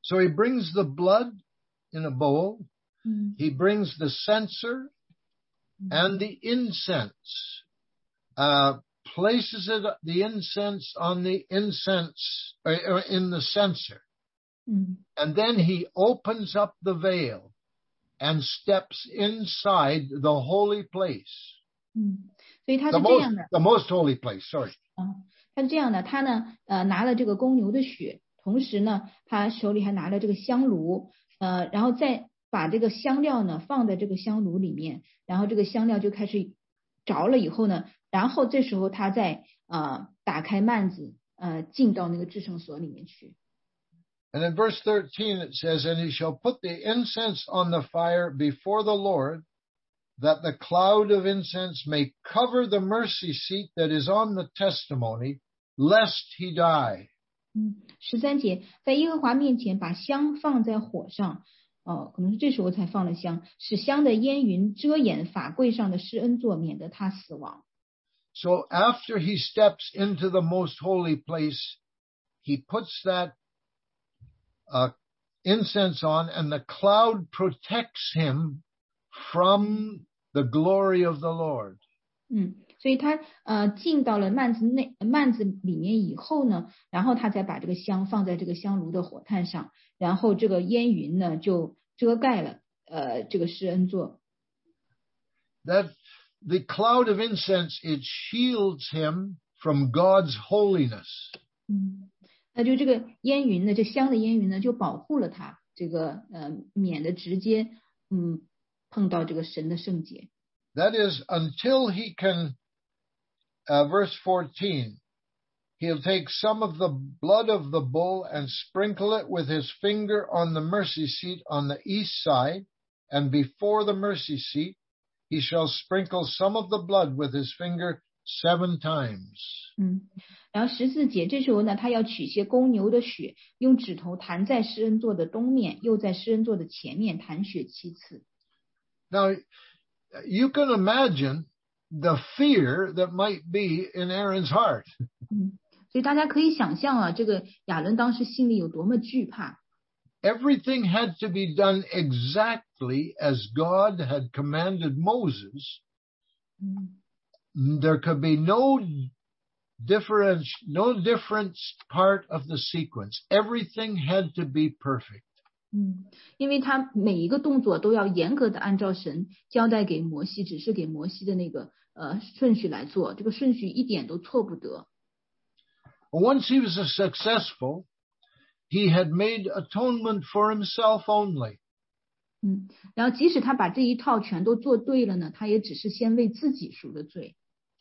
So he brings the blood in a bowl.
Mm.
He brings the censer and the incense, uh, places it, the incense on the incense, uh, in the censer.
Mm.
And then he opens up the veil and steps inside the holy place.
嗯，所以他
The
是这
most,
样的
the most holy place, sorry.
啊，他是这样的，他呢呃拿了这个公牛的血，同时呢他手里还拿了这个香炉，呃，然后再把这个香料呢放在这个香炉里面，然后这个香料就开始着了以后呢，然后这时候他再呃打开幔子，呃进到那个至圣所里面去。
And in verse thirteen it says, and he shall put the incense on the fire before the Lord, that the cloud of incense may cover the mercy seat that is on the testimony, lest he die.
嗯，十三节，在耶和华面前把香放在火上，哦，可能是这时候才放了香，使香的烟云遮掩法柜上的施恩座，免得他死亡。
So after he steps into the most holy place, he puts that uh, incense on, and the cloud protects him from the glory of the Lord.
嗯，所以他呃进到了幔子内幔子里面以后呢，然后他再把这个香放在这个香炉的火炭上，然后这个烟云呢就遮盖了呃这个施恩座。
That the cloud of incense, it shields him from God's holiness.
嗯，那就这个烟云呢，这香的烟云呢，就保护了他，这个呃免得直接嗯碰到这个神的圣洁。
That is, until he can, uh, verse fourteen, he'll take some of the blood of the bull and sprinkle it with his finger on the mercy seat on the east side, and before the mercy seat, he shall sprinkle some of the blood with his finger seven times.
嗯，然后十四节，这时候呢，他要取些公牛的血，用指头弹在施恩座的东面，又在施恩座的前面弹血七次。
Now, you can imagine the fear that might be in Aaron's heart.
嗯，所以大家可以想象啊，这个亚伦当时心里有多么惧怕。
Everything had to be done exactly as God had commanded Moses.
嗯
There could be no difference, no different part of the sequence. Everything had to be perfect.
嗯，因为他每一个动作都要严格的按照神交代给摩西，只是给摩西的那个呃顺序来做，这个顺序一点都错不得。
Once he was successful, he had made atonement for himself only.
嗯，然后即使他把这一套全都做对了呢，他也只是先为自己赎了罪。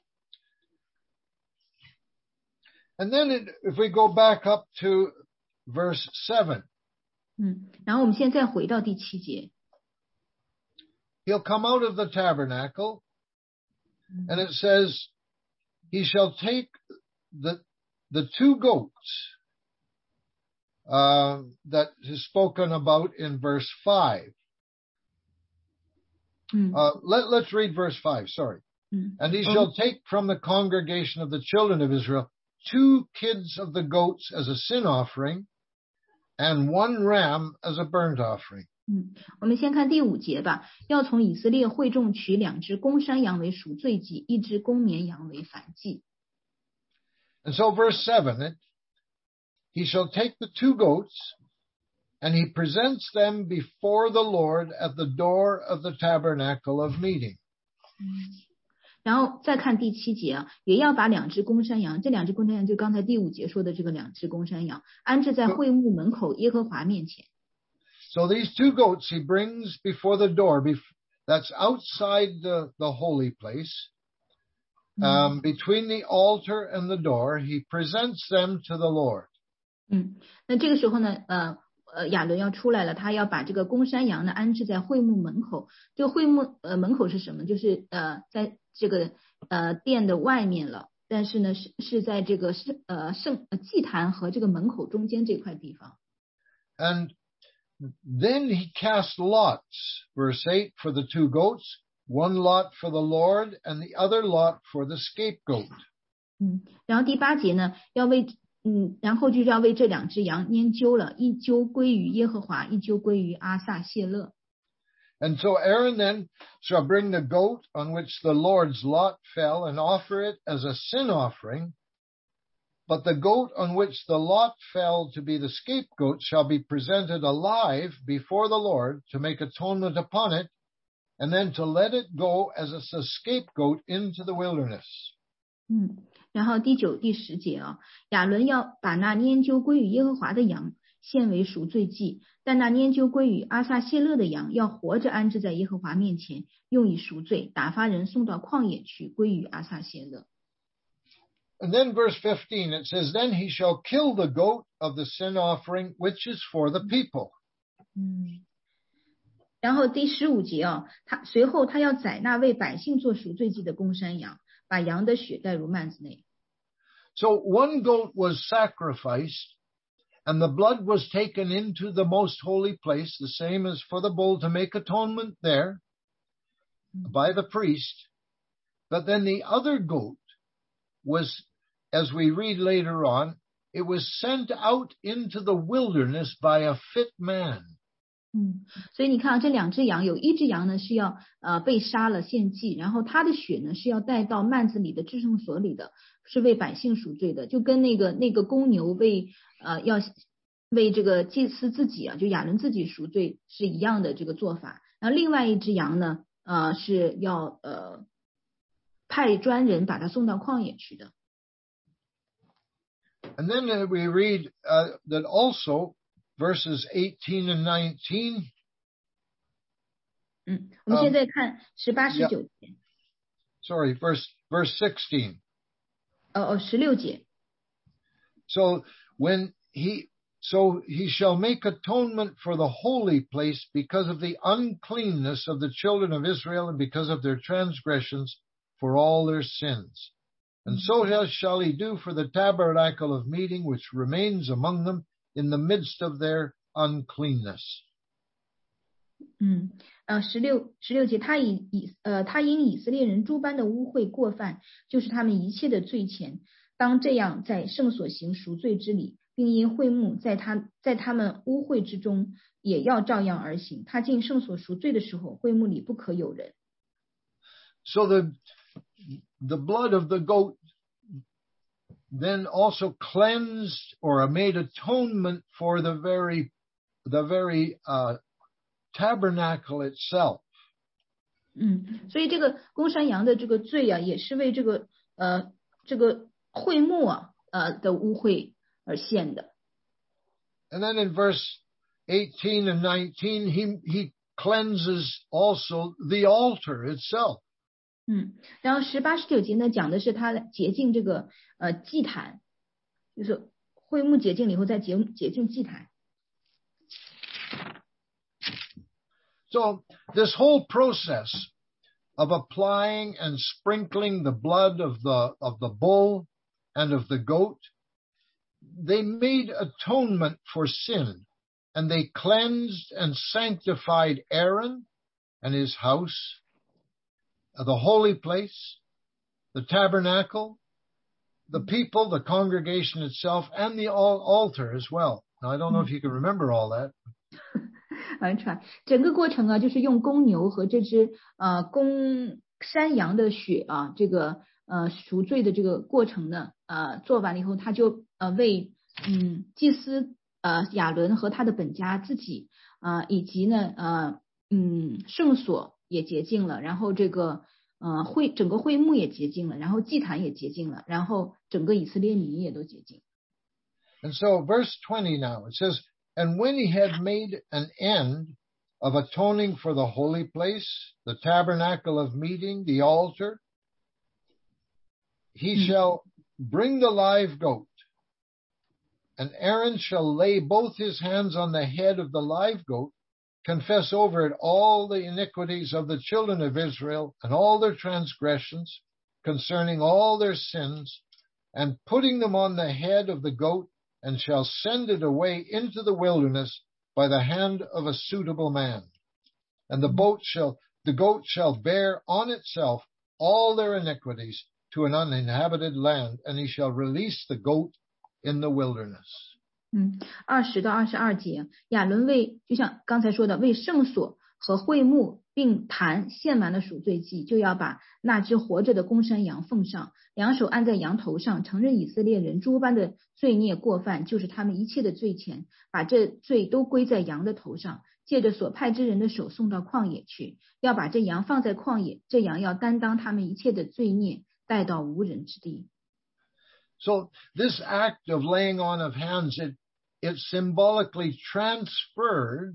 And then it, if we go back up to verse seven.
嗯，然后我们现在回到第七节。
He'll come out of the tabernacle, and it says, he shall take the, the two goats, uh, that is spoken about in verse five.
嗯
Uh, let, let's read verse five, sorry.
嗯
And he
嗯
shall take from the congregation of the children of Israel two kids of the goats as a sin offering, and one ram as a burnt offering.
嗯，我们先看第五节吧。要从以色列会众取两只公山羊为赎罪祭，一只公绵羊为燔祭。
And so verse seven, it, he shall take the two goats, and he presents them before the Lord at the door of the tabernacle of meeting.
然后再看第七节啊，也要把两只公山羊，这两只公山羊就刚才第五节说的这个两只公山羊，安置在会幕门口耶和华面前。
So these two goats he brings before the door, that's outside the, the holy place, um, between the altar and the door. He presents them to the Lord.
嗯，那这个时候呢，呃呃，亚伦要出来了，他要把这个公山羊呢安置在会幕门口。这个会幕呃门口是什么？就是呃在这个呃殿的外面了，但是呢是是在这个圣呃圣呃祭坛和这个门口中间这块地方。
And then he cast lots, verse eight, for the two goats, one lot for the Lord, and the other lot for the scapegoat.
嗯，然后第八节呢，要为嗯，然后就要为这两只羊拈阄了，一阄归于耶和华，一阄归于阿撒谢勒。
And so Aaron then shall bring the goat on which the Lord's lot fell and offer it as a sin offering. But the goat on which the lot fell to be the scapegoat shall be presented alive before the Lord to make atonement upon it, and then to let it go as a scapegoat into the wilderness.
嗯，然后第九、第十节啊，亚伦要把那拈阄归于耶和华的羊献为赎罪祭，但那拈阄归于阿撒谢勒的羊要活着安置在耶和华面前，用以赎罪，打发人送到旷野去，归于阿撒谢勒。
And then verse fifteen, it says, Then he shall kill the goat of the sin offering, which is for the people.
嗯，然后第十五节啊，他随后他要宰那为百姓做赎罪祭的公山羊，把羊的血带入幔子内。
So one goat was sacrificed, and the blood was taken into the most holy place, the same as for the bull, to make atonement there by the priest. But then the other goat was, as we read later on, it was sent out into the wilderness by a fit man.
嗯，所以你看啊，这两只羊，有一只羊呢是要呃被杀了献祭，然后它的血呢是要带到幔子里的至圣所里的，是为百姓赎罪的，就跟那个那个公牛为呃要为这个祭司自己啊，就亚伦自己赎罪是一样的这个做法。然后另外一只羊呢，呃是要呃派专人把它送到旷野去的。
And then we read uh, that also verses eighteen and nineteen.
嗯，我们现在看十八、十九节。
Sorry, verse verse sixteen.
哦哦，十六节。
So when he so he shall make atonement for the holy place because of the uncleanness of the children of Israel and because of their transgressions for all their sins. And so shall he do for the tabernacle of meeting which remains among them in the midst of their uncleanness.
嗯，呃，十六十六节，他以以呃，他因以色列人诸般的污秽过犯，就是他们一切的罪愆，当这样在圣所行赎罪之礼，并因会幕在他在他们污秽之中，也要照样而行。他进圣所赎罪的时候，会幕里不可有人。
So the the blood of the goat then also cleansed or made atonement for the very the very uh, tabernacle itself.
嗯，所以这个公山羊的这个罪啊，也是为这个呃这个会幕啊呃的污秽而献的。
And then in verse eighteen and nineteen, he he cleanses also the altar itself.
嗯，然后十八、十九节呢，讲的是他洁净这个呃祭坛，就是会幕洁净了以后再洁洁净祭坛。
So this whole process of applying and sprinkling the blood of the of the bull and of the goat, they made atonement for sin, and they cleansed and sanctified Aaron and his house, the holy place, the tabernacle, the people, the congregation itself, and the altar as well. Now, I don't know if you can remember all that.
完全整个过程啊，就是用公牛和这只呃公山羊的血啊，这个呃赎罪的这个过程呢，呃做完了以后，他就呃为嗯祭司呃亚伦和他的本家自己啊、呃，以及呢呃嗯圣所也洁净了，然后这个呃会整个会幕也洁净了，然后祭坛也洁净了，然后整个以色列民也都洁净。
And so verse twenty now, it says, And when he had made an end of atoning for the holy place, the tabernacle of meeting, the altar, he mm. shall bring the live goat, and Aaron shall lay both his hands on the head of the live goat, confess over it all the iniquities of the children of Israel and all their transgressions concerning all their sins, and putting them on the head of the goat, and shall send it away into the wilderness by the hand of a suitable man. And the boat shall, the goat shall bear on itself all their iniquities to an uninhabited land, and he shall release the goat in the wilderness.
嗯，二十到二十二节，亚伦为就像刚才说的，为圣所和会幕并坛献完了赎罪祭，就要把那只活着的公山羊奉上，两手按在羊头上，承认以色列人诸般的罪孽过犯，就是他们一切的罪愆，把这罪都归在羊的头上，借着所派之人的手送到旷野去，要把这羊放在旷野，这羊要担当他们一切的罪孽，带到无人之地。
So this act of laying on of hands, it, it symbolically transferred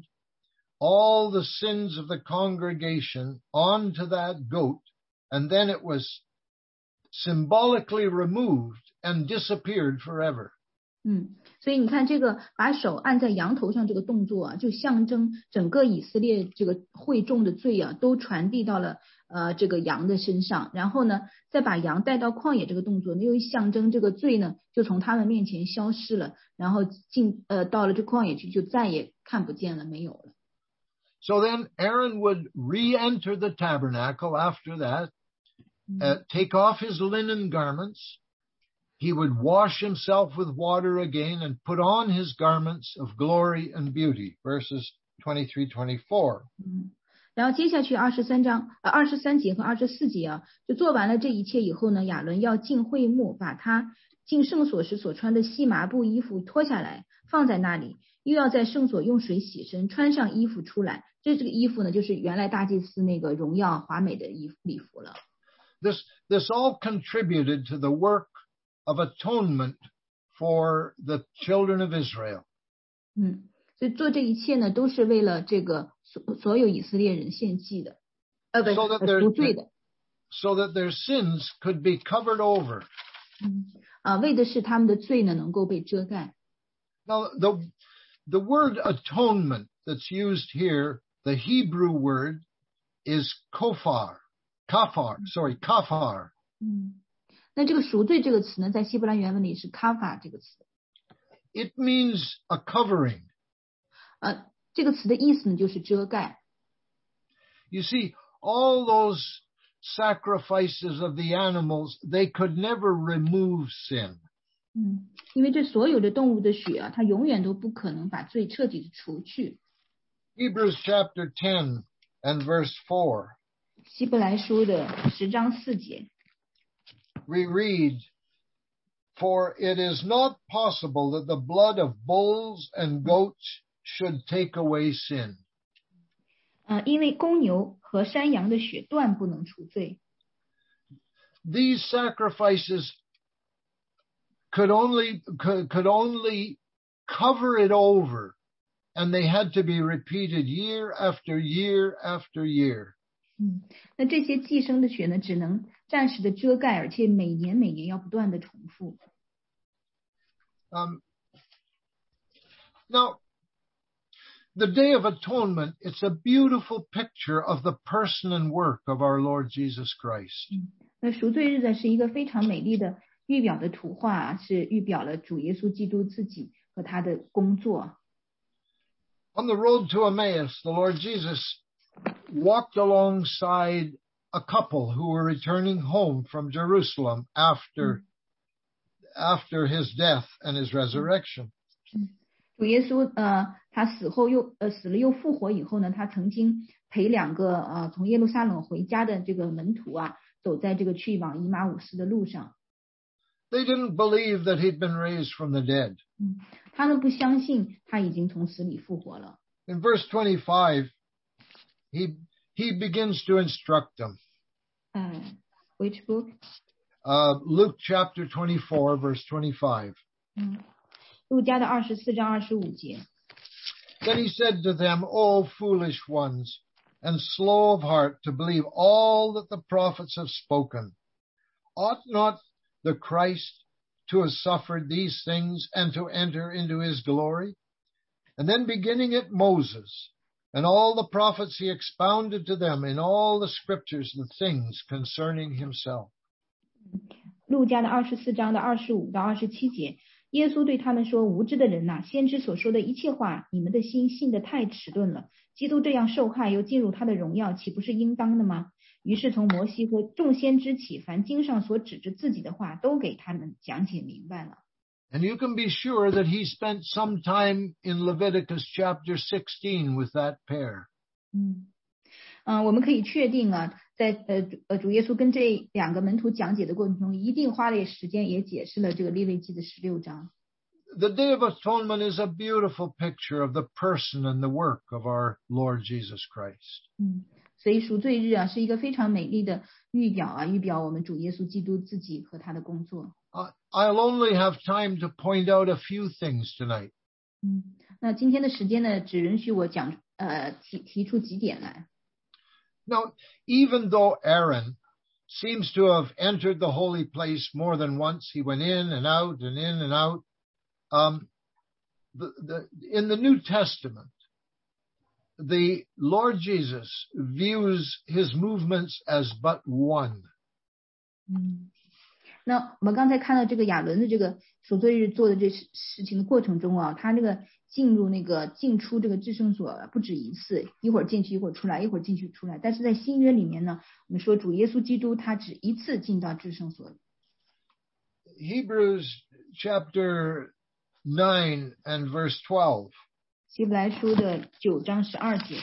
all the sins of the congregation onto that goat, and then it was symbolically removed and disappeared forever.
嗯，所以你看这个把手按在羊头上这个动作啊，就象征整个以色列这个会众的罪啊，都传递到了呃这个羊的身上，然后呢，再把羊带到旷野这个动作呢，又象征这个罪呢就从他们面前消失了，然后进呃到了这旷野去就再也看不见了，没有了。
So then Aaron would re-enter the tabernacle after that, uh, take off his linen garments. He would wash himself with water again and put on his garments of glory and beauty. Verses twenty-three, twenty-four.
嗯，然后接下去二十三章呃二十三节和二十四节啊，就做完了这一切以后呢，亚伦要进会幕，把他进圣所时所穿的细麻布衣服脱下来，放在那里，又要在圣所用水洗身，穿上衣服出来。这这个衣服呢，就是原来大祭司那个荣耀华美的衣服礼服了。
This this all contributed to the work of atonement for the children of Israel.
嗯，所以做这一切呢，都是为了这个所所有以色列人献祭的，呃，不
So that
是
their
赎罪的。
so that their sins could be covered over.
嗯，啊，为的是他们的罪呢能够被遮盖。
Now the the word atonement that's used here, the Hebrew word is kofar, kafar, sorry, kafar.
嗯，那这个赎罪这个词呢，在希伯来原文里是 kafar 这个词。
It means a covering.
呃，这个词的意思呢就是遮盖。
You see, all those sacrifices of the animals, they could never remove sin.
嗯，因为这所有的动物的血啊，它永远都不可能把罪彻底的除去。
Hebrews chapter ten and verse four.
希伯来书的十章四节。
We read, For it is not possible that the blood of bulls and goats should take away sin.
呃，因为公牛和山羊的血断不能除罪。
These sacrifices could only could, could only cover it over, and they had to be repeated year after year after year.
嗯，那这些寄生的血呢，只能暂时的遮盖，而且每年每年要不断的重复。
Um, now, the Day of Atonement, it's a beautiful picture of the person and work of our Lord Jesus Christ.
嗯，那赎罪日呢，是一个非常美丽的预表的图画啊，是预表了主耶稣基督自己和他的工作。
On the road to Emmaus, the Lord Jesus walked alongside a couple who were returning home from Jerusalem after, after his death and his resurrection.
主耶稣呃，他死后又呃死了又复活以后呢，他曾经陪两个呃从耶路撒冷回家的这个门徒啊，走在这个去往以马忤斯的路上。
They didn't believe that he'd been raised from the dead.
嗯，他们不相信他已经从死里复活了。
In verse twenty-five, he he begins to instruct them.
呃 ，Which book?
Uh, Luke chapter twenty-four, verse twenty-five.
嗯，路加的二十四章二十五节。
Then he said to them, O foolish ones, and slow of heart to believe all that the prophets have spoken. Ought not the Christ to have suffered these things and to enter into his glory? And then beginning at Moses and all the prophets, he expounded to them in all the scriptures the things concerning himself.
路加的二十四章的二十五到二十七节，耶稣对他们说：“无知的人呐、啊，先知所说的一切话，你们的心信得太迟钝了。基督这样受害，又进入他的荣耀，岂不是应当的吗？”于是从摩西和众先知起，凡经上所指着自己的话，都给他们讲解明白了。
And you can be sure that he spent some time in Leviticus chapter sixteen with that pair.
嗯，嗯、呃，我们可以确定啊，在呃呃主耶稣跟这两个门徒讲解的过程中，一定花了时间也解释了这个利未记的十六章。
The Day of Atonement is a beautiful picture of the person and the work of our Lord Jesus Christ.
嗯，所以赎罪日啊是一个非常美丽的预表啊，预表我们主耶稣基督自己和他的工作。
Uh, I'll only have time to point out a few things tonight.
嗯，那今天的时间呢，只允许我讲呃提提出几点来。
Now, even though Aaron seems to have entered the holy place more than once, he went in and out and in and out. Um, the, the, in the New Testament, the Lord Jesus views his movements as but one.
嗯，那我们刚才看到这个亚伦的这个赎罪日做的这事事情的过程中啊，他那个进入那个进出这个至圣所不止一次，一会儿进去一会儿出来，一会儿进去出来。但是在新约里面呢，我们说主耶稣基督他只一次进到至圣所。
Hebrews chapter nine and verse twelve.
希伯来书的九章十二节。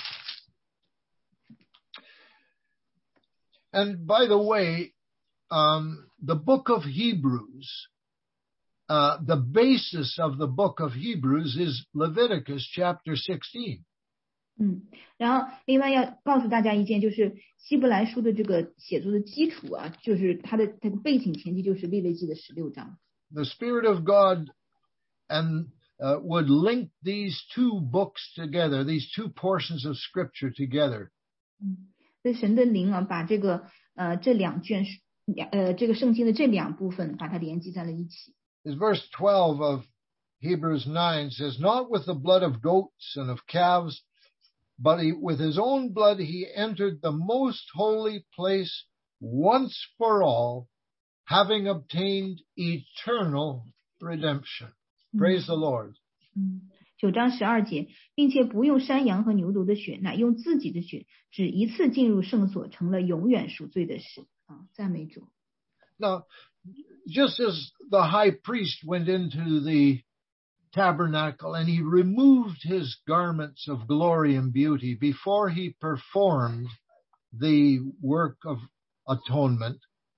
And by the way, um, the book of Hebrews, uh, the basis of the book of Hebrews is Leviticus chapter sixteen.
嗯，然后另外要告诉大家一件，就是希伯来书的这个写作的基础啊，就是它的这个背景前提就是利未记的十六章。
The Spirit of God and uh, would link these two books together, these two portions of Scripture together.
嗯，所以神的灵啊，把这个呃这两卷两呃这个圣经的这两部分把它连接在了一起。
As verse twelve of Hebrews nine says, "Not with the blood of goats and of calves, but he, with his own blood he entered the most holy place once for all, having obtained eternal redemption." Praise the Lord.
嗯，九章十二节，并且不用山羊和牛犊的血，乃用自己的血，只一次进入圣所，成了永远赎罪的事啊！赞美主。
Now, just as the high priest went into the tabernacle and he removed his garments of glory and beauty before he performed the work of atonement,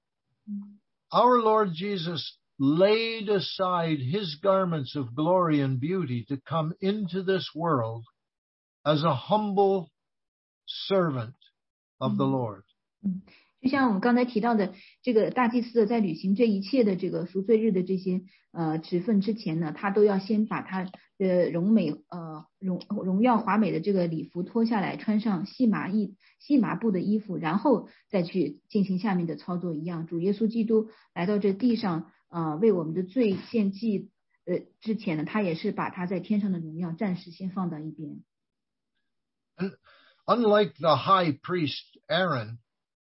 our Lord Jesus laid aside his garments of glory and beauty to come into this world as a humble servant of the Lord.
嗯，就像我们刚才提到的，这个大祭司在履行这一切的这个赎罪日的这些呃职分之前呢，他都要先把他的荣美呃荣荣耀华美的这个礼服脱下来，穿上细麻衣细麻布的衣服，然后再去进行下面的操作一样。主耶稣基督来到这地上。呃，为我们的罪献祭，呃，之前呢，他也是把他在天上的荣耀暂时先放到一边。
And unlike the high priest Aaron,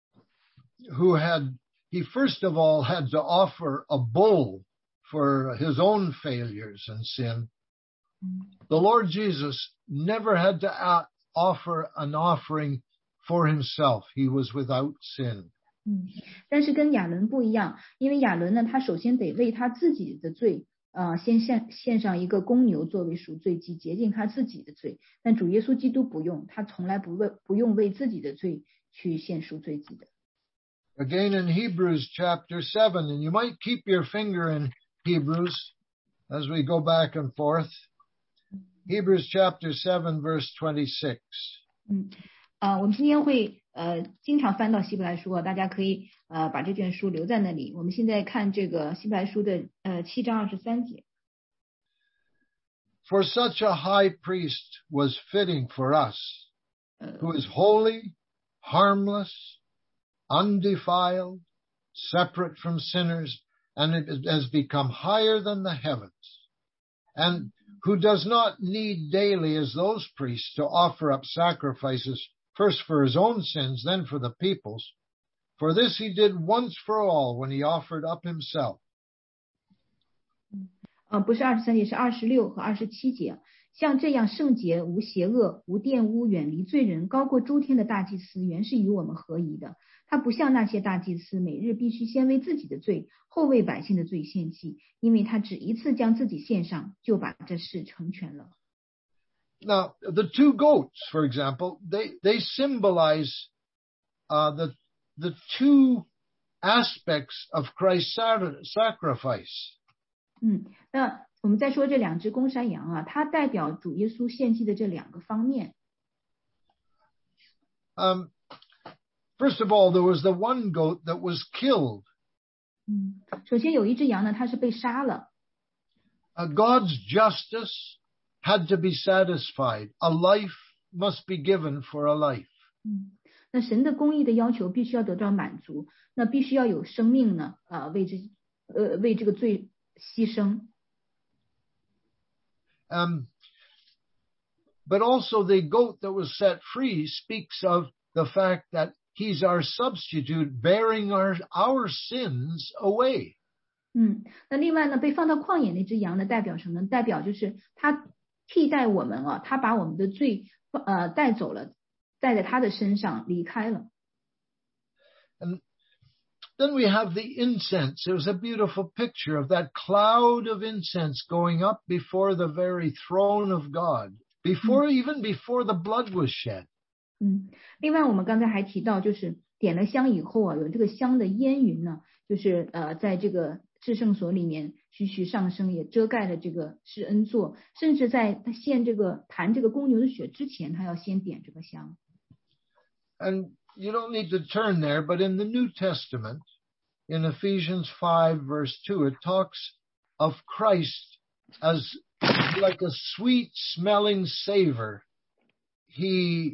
who had, he first of all had to offer a bull for his own failures and sin, the Lord Jesus never had to offer an offering for himself. He was without sin.
嗯，但是跟亚伦不一样，因为亚伦呢，他首先得为他自己的罪，呃，先献献上一个公牛作为赎罪祭，洁净他自己的罪。但主耶稣基督不用，他从来不为不用为自己的罪去献赎罪祭的。
Again in Hebrews chapter seven, and you might keep your finger in Hebrews as we go back and forth. Hebrews chapter seven, verse twenty-six.
嗯，呃，我们今天会。呃，经常翻到希伯来书啊，大家可以呃把这卷书留在那里。我们现在看这个希伯来书的呃七章二十三节。
For such a high priest was fitting for us, who is holy, harmless, undefiled, separate from sinners, and it has become higher than the heavens, and who does not need daily as those priests to offer up sacrifices first for his own sins, then for the people's. For this he did once for all when he offered up himself.
呃，不是二十三节，是二十六和二十七节。 像这样圣洁、无邪恶、无玷污、远离罪人、高过诸天的大祭司，原是与我们合宜的。他不像那些大祭司，每日必须先为自己的罪，后为百姓的罪献祭，因为他只一次将自己献上，就把这事成全了。
Now, the two goats, for example, they, they symbolize uh, the, the two aspects of Christ's sacrifice.
嗯，那我们再说这两只公山羊啊，它代表主耶稣献祭的这两个方面。
Um, first of all, there was the one goat that was killed.
嗯，首先有一只羊呢，它是被杀了。
Uh, God's justice had to be satisfied. A life must be given for a life.
嗯，那神的公义的要求必须要得到满足，那必须要有生命呢，啊、呃，为这呃为这个罪牺牲。
Um, but also the goat that was set free speaks of the fact that he's our substitute, bearing our, our sins away.
嗯，那另外呢，被放到旷野那只羊呢，代表什么呢？代表就是他替代我们啊，他把我们的罪呃带走了，带在他的身上离开了。
And then we have the incense. It was a beautiful picture of that cloud of incense going up before the very throne of God, before even before the blood was shed.
嗯，另外我们刚才还提到，就是点了香以后啊，有这个香的烟云呢，就是呃，在这个至圣所里面徐徐上升，也遮盖了这个施恩座，甚至在他献这个弹这个公牛的血之前，他要先点这个香。
And you don't need to turn there, but in the New Testament, in Ephesians five verse two, it talks of Christ as like a sweet smelling savor. He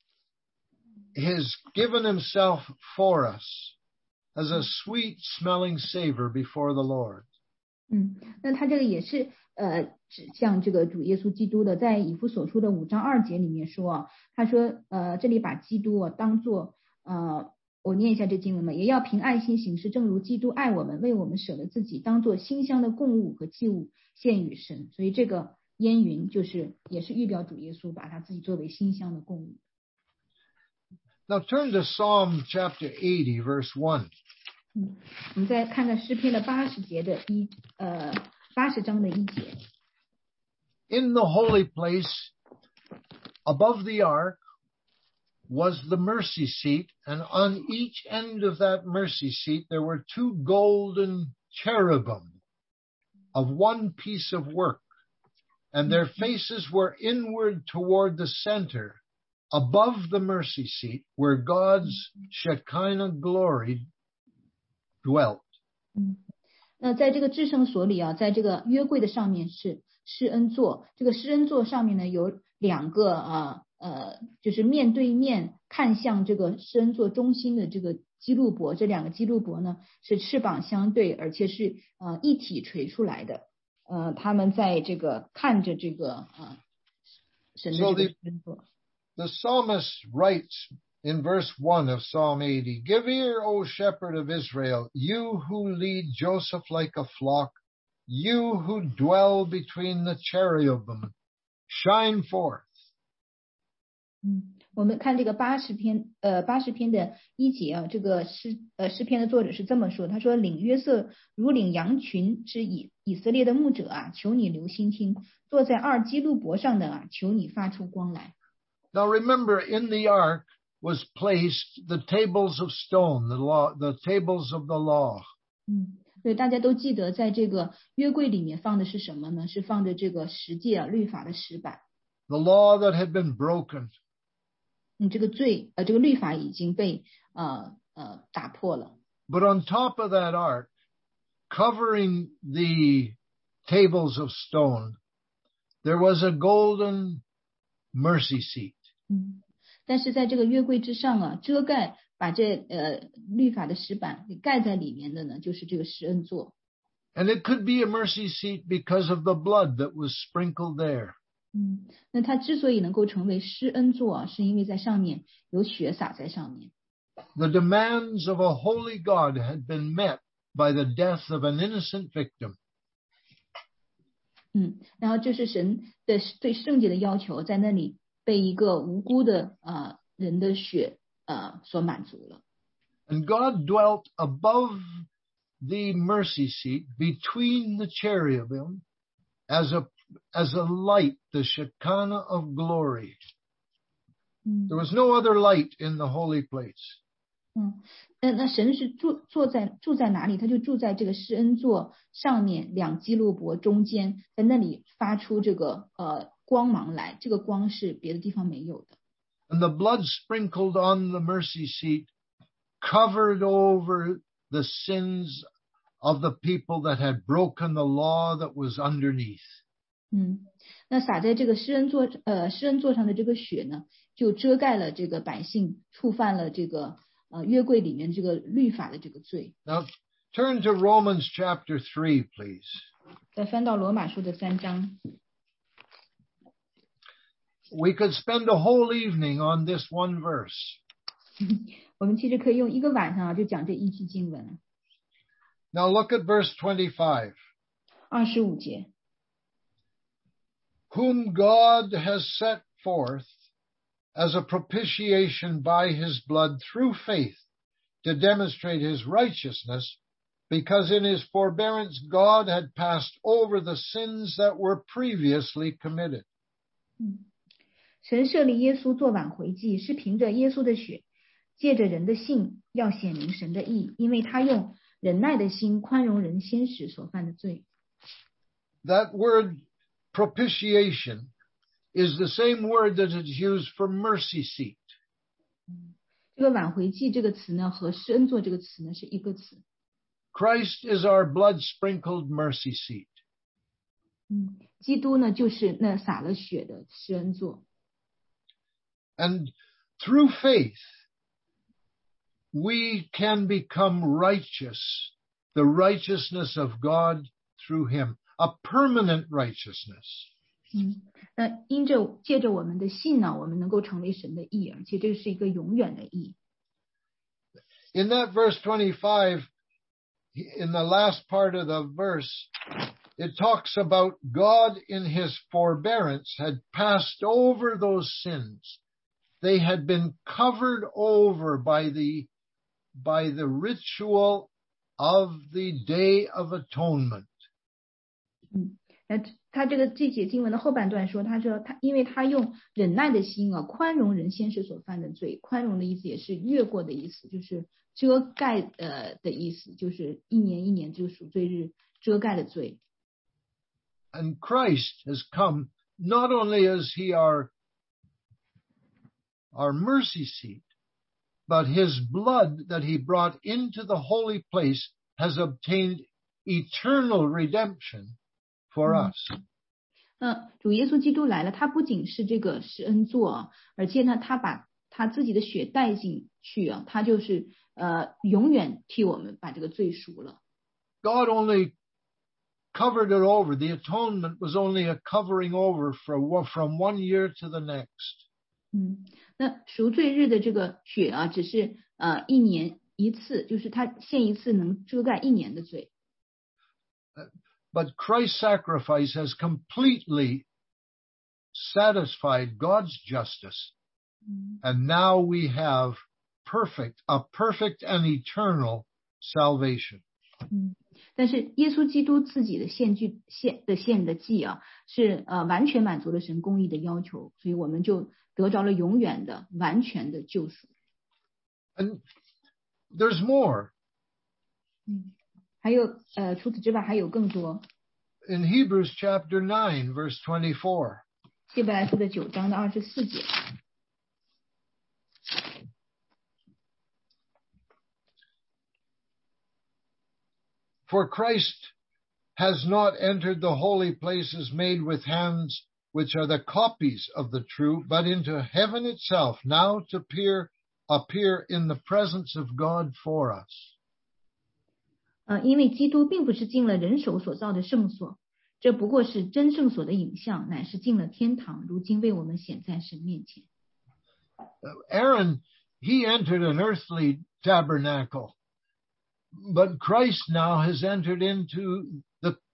has given himself for us as a sweet smelling savor before the Lord.
嗯，那他这个也是呃指向这个主耶稣基督的，在以弗所书的五章二节里面说啊，他说呃这里把基督啊当做呃我念一下这经文嘛，也要凭爱心行事，正如基督爱我们，为我们舍了自己，当做馨香的供物和祭物献与神。所以这个烟云就是也是预表主耶稣把他自己作为馨香的供物。
Now turn to Psalm chapter eighty, verse one.
嗯，我们再看看诗篇的八十节的一呃八十章的一节。
In the holy place, above the ark, was the mercy seat, and on each end of that mercy seat there were two golden cherubim of one piece of work, and their faces were inward toward the center, above the mercy seat, where God's Shekinah glory dwelt.
嗯，那在这个至圣所里啊，在这个约柜的上面是施恩座，这个施恩座上面呢有两个啊呃，就是面对面看向这个施恩座中心的这个基路伯，这两个基路伯呢是翅膀相对，而且是呃一体垂出来的，呃，他们在这个看着这个呃神的这个施恩座。
The psalmist writes in verse one of Psalm eighty, Give ear, O shepherd of Israel, you who lead Joseph like a flock, you who dwell between the cherubim, shine forth.
嗯，我们看这个八十篇，呃，八十篇的一节啊，这个诗，呃，诗篇的作者是这么说，他说：“领约瑟如领羊群之以以色列的牧者啊，求你留心听，坐在二基路伯上的啊，求你发出光来。”
Now remember, in the ark was placed the tables of stone, the law, the tables of the law.
嗯，所以大家都记得，在这个约柜里面放的是什么呢？是放着这个十诫啊，律法的石板。
The law that had been broken.
嗯，这个罪，呃，这个律法已经被呃呃打破了。
But on top of that ark, covering the tables of stone, there was a golden mercy seat.
嗯，但是在这个约柜之上啊，遮盖把这呃律法的石板给盖在里面的呢，就是这个施恩座。
And it could be a mercy seat because of the blood that was sprinkled there.
嗯，那它之所以能够成为施恩座啊，是因为在上面有血洒在上面。
The demands of a holy God had been met by the death of an innocent victim.
嗯，然后这是神的对圣洁的要求，在那里被一个无辜的呃人的血呃所满足了。
And God dwelt above the mercy seat between the cherubim as a as a light, the Shekinah of glory. There was no other light in the holy place.
嗯，那那神是住坐在住在哪里？他就住在这个施恩座上面两基路伯中间，在那里发出这个呃光芒来，这个光是别的地方没有的。
And the blood sprinkled on the mercy seat covered over the sins of the people that had broken the law that was underneath.
嗯，那洒在这个施恩座呃施恩座上的这个血呢，就遮盖了这个百姓触犯了这个呃约柜里面这个律法的这个罪。
Now turn to Romans chapter three, please.
再翻到罗马书的三章。
We could spend a whole evening on this one verse.
我们其实可以用一个晚上啊，就讲这一句经文。
Now look at verse twenty-five.
二十五节。
Whom God has set forth as a propitiation by his blood through faith to demonstrate his righteousness, because in his forbearance God had passed over the sins that were previously committed.
神设立耶稣做挽回祭，是凭着耶稣的血，借着人的信，要显明神的义，因为他用忍耐的心宽容人先时所犯的罪。
That word propitiation is the same word that is used for mercy seat.
这个挽回祭这个词呢，和施恩座这个词呢是一个词。
Christ is our blood-sprinkled mercy seat.
嗯，基督呢就是那洒了血的施恩座。
And through faith, we can become righteous, the righteousness of God through him, a permanent righteousness.
嗯，那因着借着我们的信呢，我们能够成为神的义，而且这是一个永远的义。
In that verse twenty-five, in the last part of the verse, it talks about God in his forbearance had passed over those sins. They had been covered over by the, by the ritual of the Day of Atonement.
嗯，那他这个这节经文的后半段说，他说他因为他用忍耐的心啊，宽容人先时所犯的罪。宽容的意思也是越过的意思，就是遮盖呃的意思，就是一年一年这个赎罪日遮盖的罪。
And Christ has come not only as he our our mercy seat, but his blood that he brought into the holy place has obtained eternal redemption for us.
那主耶稣基督来了，他不仅是这个施恩座，而且呢，他把他自己的血带进去啊，他就是呃永远替我们把这个罪赎了。
God only covered it over. The atonement was only a covering over from from one year to the next.
嗯，那赎罪日的这个血啊，只是呃一年一次，就是他献一次能遮盖一年的罪。
But Christ's sacrifice has completely satisfied God's justice. And now we have perfect, a perfect and eternal salvation.
嗯，但是耶稣基督自己的献祭献的献的祭啊，是呃完全满足了神公义的要求，所以我们就得着了永远的完全的救赎。
And there's more.
嗯，还有呃除此之外还有更多。
In Hebrews chapter nine, verse twenty-four.
希伯来书的九章的二十四节。
For Christ has not entered the holy places made with hands, which are the copies of the true, but into heaven itself, now to appear, appear in the presence of God for us.
呃，因为基督并不是进了人手所造的圣所，这不过是真圣所的影像，乃是进了天堂，如今为我们显在神面前。
Aaron, he entered an earthly tabernacle, but Christ now has entered into the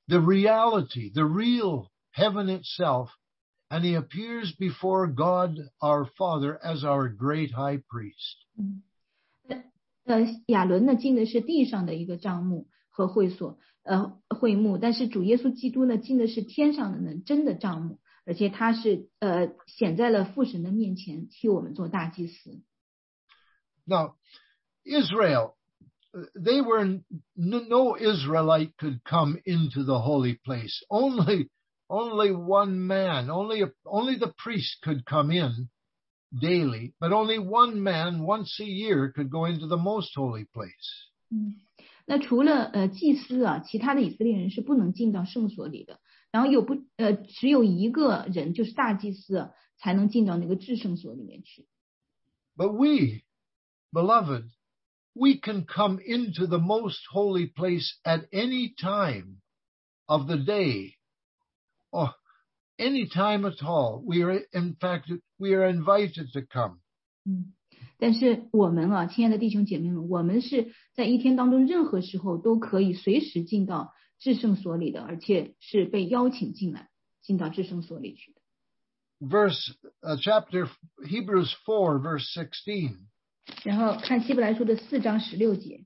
the reality, the real heaven itself, and he appears before God our Father as our great high priest.
呃，亚伦呢进的是地上的一个帐幕和会所，呃，会幕，但是主耶稣基督呢进的是天上的呢真的帐幕，而且他是呃显在了父神的面前，替我们做大祭司。
Now, Israel, they were no Israelite could come into the holy place. Only, only one man, only only the priest could come in daily, but only one man once a year could go into the most holy place.
嗯，那除了呃祭司啊，其他的以色列人是不能进到圣所里的。然后有不呃只有一个人，就是大祭司、啊、才能进到那个至圣所里面去。
But we, beloved, we can come into the most holy place at any time of the day, or any time at all. We are, in fact, we are invited to come.
嗯，但是我们啊，亲爱的弟兄姐妹们，我们是在一天当中任何时候都可以随时进到至圣所里的，而且是被邀请进来，进到至圣所里去的。
Verse, uh, chapter Hebrews four, verse sixteen.
然后看希伯来书的四章十六节。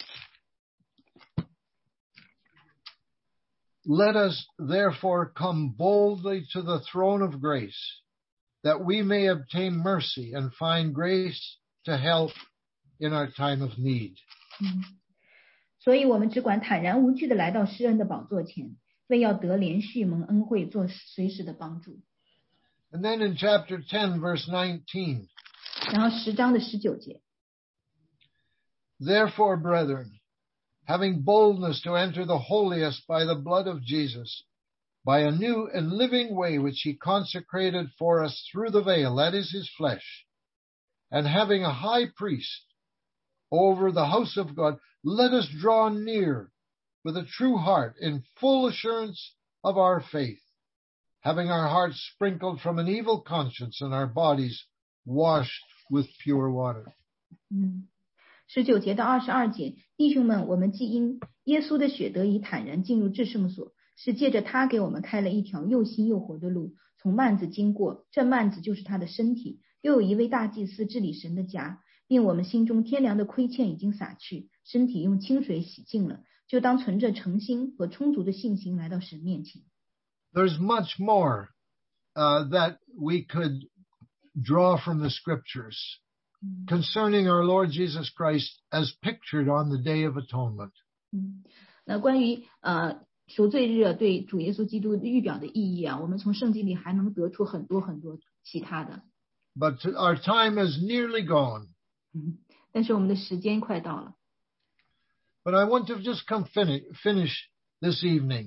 Let us therefore come boldly to the throne of grace, that we may obtain mercy and find grace to help in our time of need.
嗯，所以我们只管坦然无惧的来到施恩的宝座前，为要得连续蒙恩惠，做随时的帮助。
And then in chapter ten, verse nineteen.
然后十章的十九节。
Therefore, brethren, having boldness to enter the holiest by the blood of Jesus, by a new and living way which he consecrated for us through the veil, that is his flesh, and having a high priest over the house of God, let us draw near with a true heart in full assurance of our faith, having our hearts sprinkled from an evil conscience and our bodies washed with pure water.
嗯，十九节到二十二节，弟兄们，我们既因耶稣的血得以坦然进入至圣所，是借着他给我们开了一条又新又活的路，从幔子经过，这幔子就是他的身体。又有一位大祭司治理神的家，并我们心中天良的亏欠已经洒去，身体用清水洗净了，就当存着诚心和充足的信心来到神面前。
There's much more uh, that we could draw from the scriptures concerning our Lord Jesus Christ as pictured on the Day of Atonement.
嗯，那关于呃赎罪日对主耶稣基督预表的意义啊，我们从圣经里还能得出很多很多其他的。
But our time is nearly gone.
嗯，但是我们的时间快到了。
But I want to just come finish, finish this evening.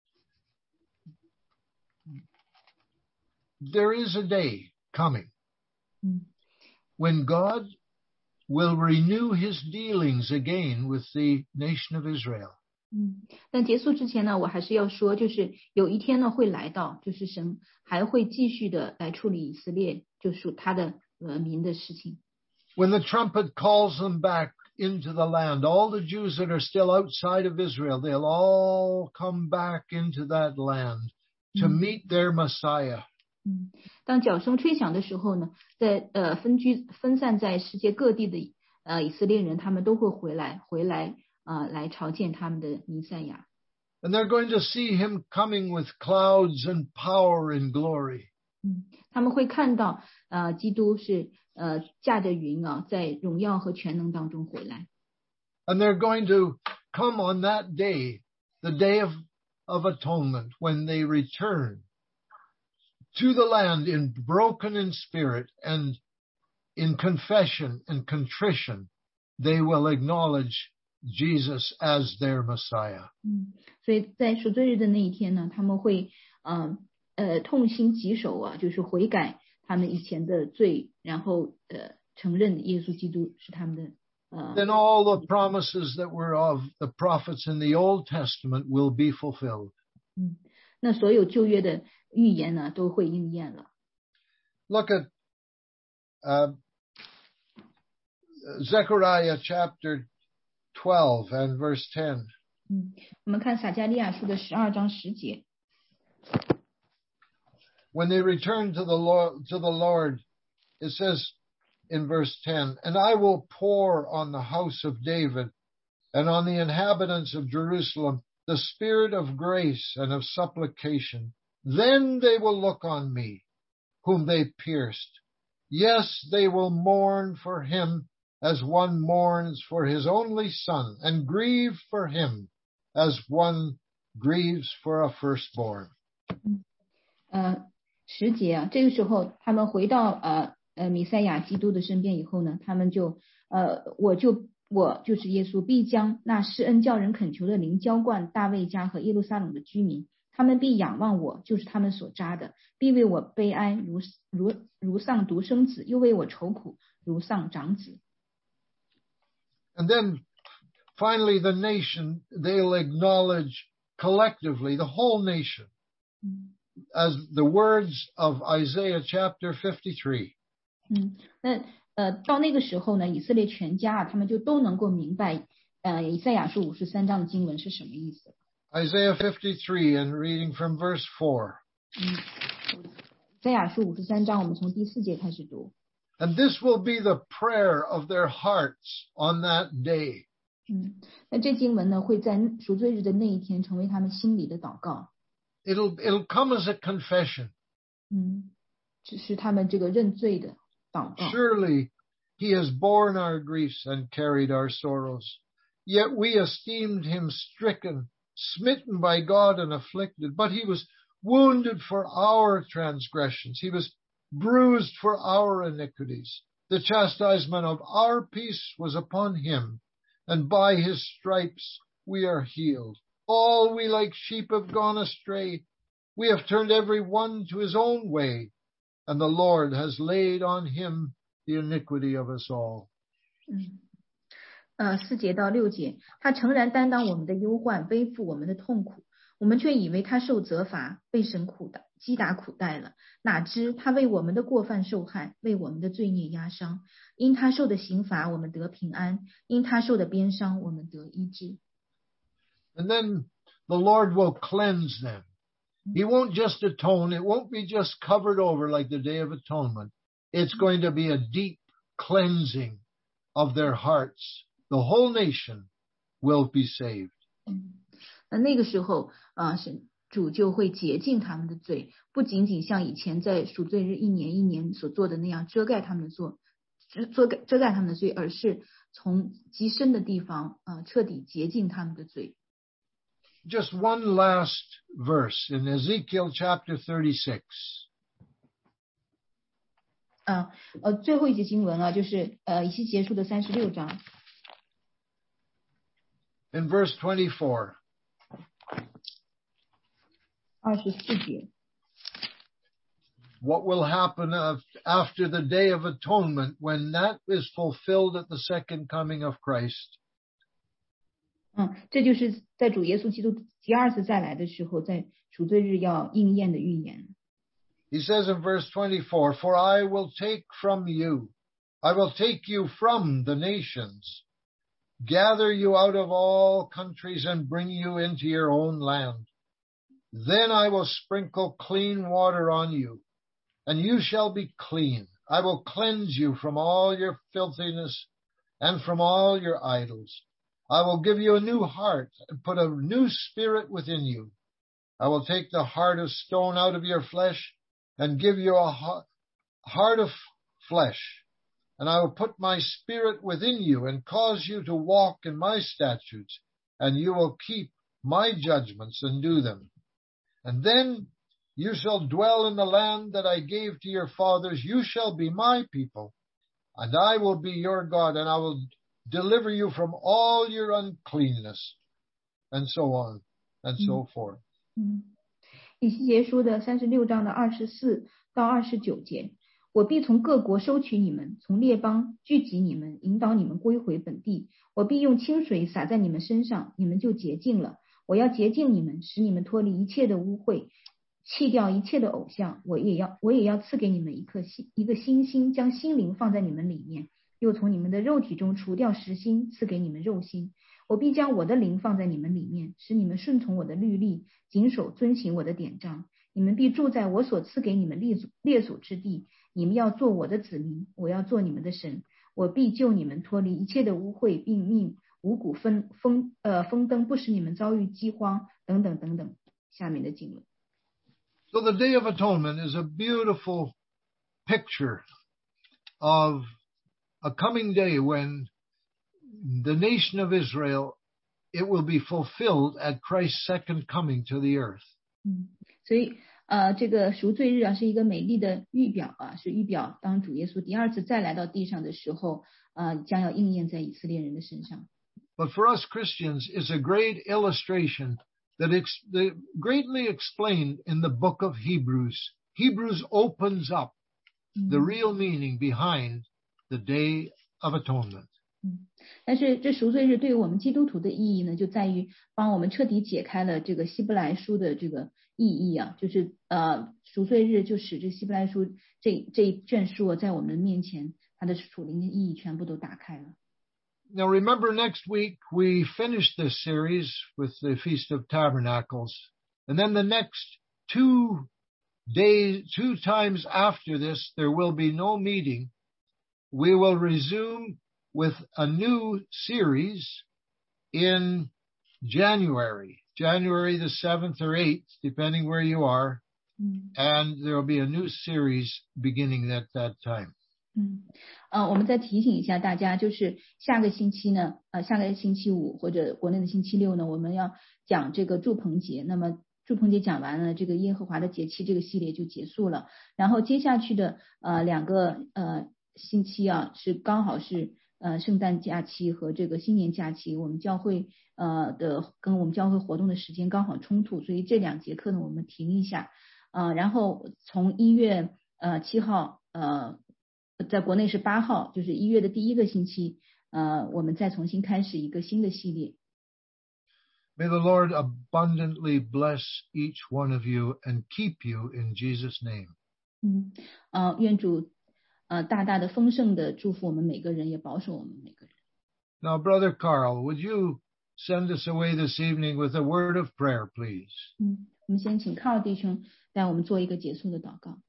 There is a day coming when God will renew his dealings again with the nation of Israel.
嗯，但结束之前呢，我还是要说，就是有一天呢会来到，就是神还会继续的来处理以色列，就是他的呃民的事情。
When the trumpet calls them back into the land, all the Jews that are still outside of Israel, they'll all come back into that land to meet their Messiah.
嗯，当角声吹响的时候呢，在呃分居分散在世界各地的呃以色列人，他们都会回来回来啊、呃、来朝见他们的弥赛亚。
And they're going to see him coming with clouds and power and glory.
嗯，他们会看到呃基督是呃驾着云啊，在荣耀和全能当中回来。
And they're going to come on that day, the day of, of atonement, when they return to the land in broken in spirit and in confession and contrition, they will acknowledge Jesus as their Messiah.
嗯，所以在赎罪日的那一天呢，他们会呃呃痛心疾首啊，就是悔改他们以前的罪，然后呃承认耶稣基督是他们的呃。
Then all the promises that were of the prophets in the Old Testament will be fulfilled.
嗯，那所有旧约的预言呢都会应验了。
Look at uh, Zechariah chapter twelve and verse ten.
嗯，我们看撒迦利亚书的十二章十节。
When they return to the Lord, to the Lord, it says in verse ten, and I will pour on the house of David and on the inhabitants of Jerusalem the spirit of grace and of supplication. Then they will look on me, whom they pierced. Yes, they will mourn for him as one mourns for his only son, and grieve for him as one grieves for a firstborn.
呃，十节啊，这个时候他们回到呃呃弥赛亚基督的身边以后呢，他们就呃我就我就是耶稣必将那施恩叫人恳求的灵浇灌大卫家和耶路撒冷的居民，他们必仰望我，就是他们所扎的，必为我悲哀如如如丧独生子，又为我愁苦如丧长子。
And then finally the nation, they'll acknowledge collectively, the whole nation, as the words of Isaiah chapter fifty-three.
嗯，那呃到那个时候呢，以色列全家啊，他们就都能够明白呃以赛亚书五十三章的经文是什么意思。
Isaiah fifty-three and reading from verse four.
嗯，以赛亚书五十三章，我们从第四节开始读。
And this will be the prayer of their hearts on that day.
嗯，那这经文呢，会在赎罪日的那一天成为他们心里的祷告。
It'll, it'll come as a confession.
嗯，只是他们这个认罪的祷告。
Surely he has borne our griefs and carried our sorrows. Yet we esteemed him stricken, smitten by God and afflicted. But he was wounded for our transgressions. He was bruised for our iniquities. The chastisement of our peace was upon him, and by his stripes we are healed. All we like sheep have gone astray. We have turned every one to his own way, and the Lord has laid on him the iniquity of us all.
嗯，呃，四节到六节，他诚然担当我们的忧患，背负我们的痛苦，我们却以为他受责罚，被神苦的击打苦待了。哪知他为我们的过犯受害，为我们的罪孽压伤。因他受的刑罚，我们得平安；因他受的鞭伤，我们得医治。
And then the Lord will cleanse them. He won't just atone. It won't be just covered over like the Day of Atonement. It's going to be a deep cleansing of their hearts. The whole nation will be saved.
嗯，那那个时候啊，神主就会洁净他们的罪，不仅仅像以前在赎罪日一年一年所做的那样遮盖他们的罪，遮盖遮盖他们的罪，而是从极深的地方啊彻底洁净他们的罪。
Just one last verse in Ezekiel chapter thirty-six.
啊，呃，最后一节经文啊，就是呃以西结书的三十六章。
In verse twenty-four.
二十四节。
What will happen after the Day of Atonement when that is fulfilled at the second coming of Christ?
嗯，这就是在主耶稣基督第二次再来的时候，在赎罪日要应验的预言。
He says in verse twenty-four, For I will take from you, I will take you from the nations, gather you out of all countries and bring you into your own land. Then I will sprinkle clean water on you, and you shall be clean. I will cleanse you from all your filthiness and from all your idols. I will give you a new heart and put a new spirit within you. I will take the heart of stone out of your flesh and give you a heart of flesh. And I will put my spirit within you and cause you to walk in my statutes, and you will keep my judgments and do them. And then you shall dwell in the land that I gave to your fathers. You shall be my people, and I will be your God, and I will deliver you from all your uncleanness, and so on, and so forth.
嗯，以西结书的三十六章的二十四到二十九节，我必从各国收取你们，从列邦聚集你们，引导你们归回本地。我必用清水洒在你们身上，你们就洁净了。我要洁净你们，使你们脱离一切的污秽，弃掉一切的偶像。我也要，我也要赐给你们一颗心，一个新心，将心灵放在你们里面。又从你们的肉体中除掉实心，赐给你们肉心。 我必将我的灵放在你们里面，使你们顺从我的律例，谨守遵行我的典章。你们必住在我所赐给你们列祖列祖之地，你们要做我的子民，我要做你们的神。我必救你们脱离一切的污秽，并命五谷丰丰呃丰登，不使你们遭遇饥荒，等等等等。下面的经文。
So the Day of Atonement is a beautiful picture of a coming day when the nation of Israel, it will be fulfilled at Christ's second coming to the earth.
嗯，所以呃，这个赎罪日啊，是一个美丽的预表啊，是预表当主耶稣第二次再来到地上的时候，呃，将要应验在以色列人的身上。
But for us Christians, it's a great illustration that it's greatly explained in the book of Hebrews. Hebrews opens up the real meaning behind the Day of Atonement.
嗯，但是这赎罪日对于我们基督徒的意义呢，就在于帮我们彻底解开了这个希伯来书的这个意义啊，就是呃赎罪日就使这希伯来书这这一卷书在我们的面前，它的属灵的意义全部都打开了。
Now remember, next week we finish this series with the Feast of Tabernacles, and then the next two days, two times after this, there will be no meeting. We will resume with a new series in January, January the seventh or eighth, depending where you are, mm. and there will be a new series beginning at that time.
嗯，呃，我们再提醒一下大家，就是下个星期呢，呃，下个星期五或者国内的星期六呢，我们要讲这个祝棚节。那么祝棚节讲完了，这个耶和华的节期这个系列就结束了。然后接下去的呃两个呃星期啊，是刚好是呃圣诞假期和这个新年假期，我们教会呃的跟我们教会活动的时间刚好冲突，所以这两节课呢我们停一下，呃，然后从一月呃七号呃。在国内是八号，就是一月的第一个星期，呃，我们再重新开始一个新的系列。
May the Lord abundantly bless each one of you and keep you in Jesus' name.
嗯，呃，愿主呃大大的丰盛的祝福我们每个人，也保守我们每个人。
Now, Brother Carl, would you send us away this evening with a word of prayer, please?
嗯，我们先请Carl弟兄带我们做一个结束的祷告。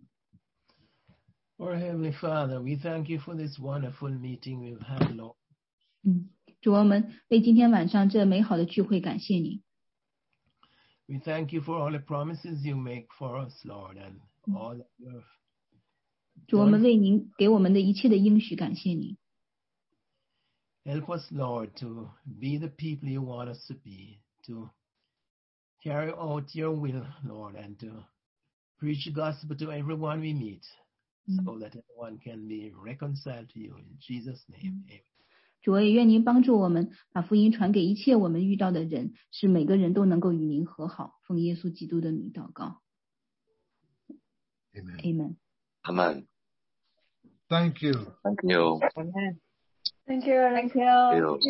Our Heavenly Father, we thank you for this wonderful meeting we've had, Lord.
嗯，主，我们为今天晚上这美好的聚会感谢你。
We thank you for all the promises you make for us, Lord, and all that you have.
主，我们为您给我们的一切的应许感谢你。
Help us, Lord, to be the people you want us to be, to carry out your will, Lord, and to preach the gospel to everyone we meet. So that everyone can be reconciled to you in Jesus' name. Amen.
主啊，也愿您帮助我们把福音传给一切我们遇到的人，使每个人都能够与您和好。奉耶稣基督的名祷告。
Amen.
Amen.
Amen.
Thank you.
Thank you.
Amen.
Thank you. Thank you.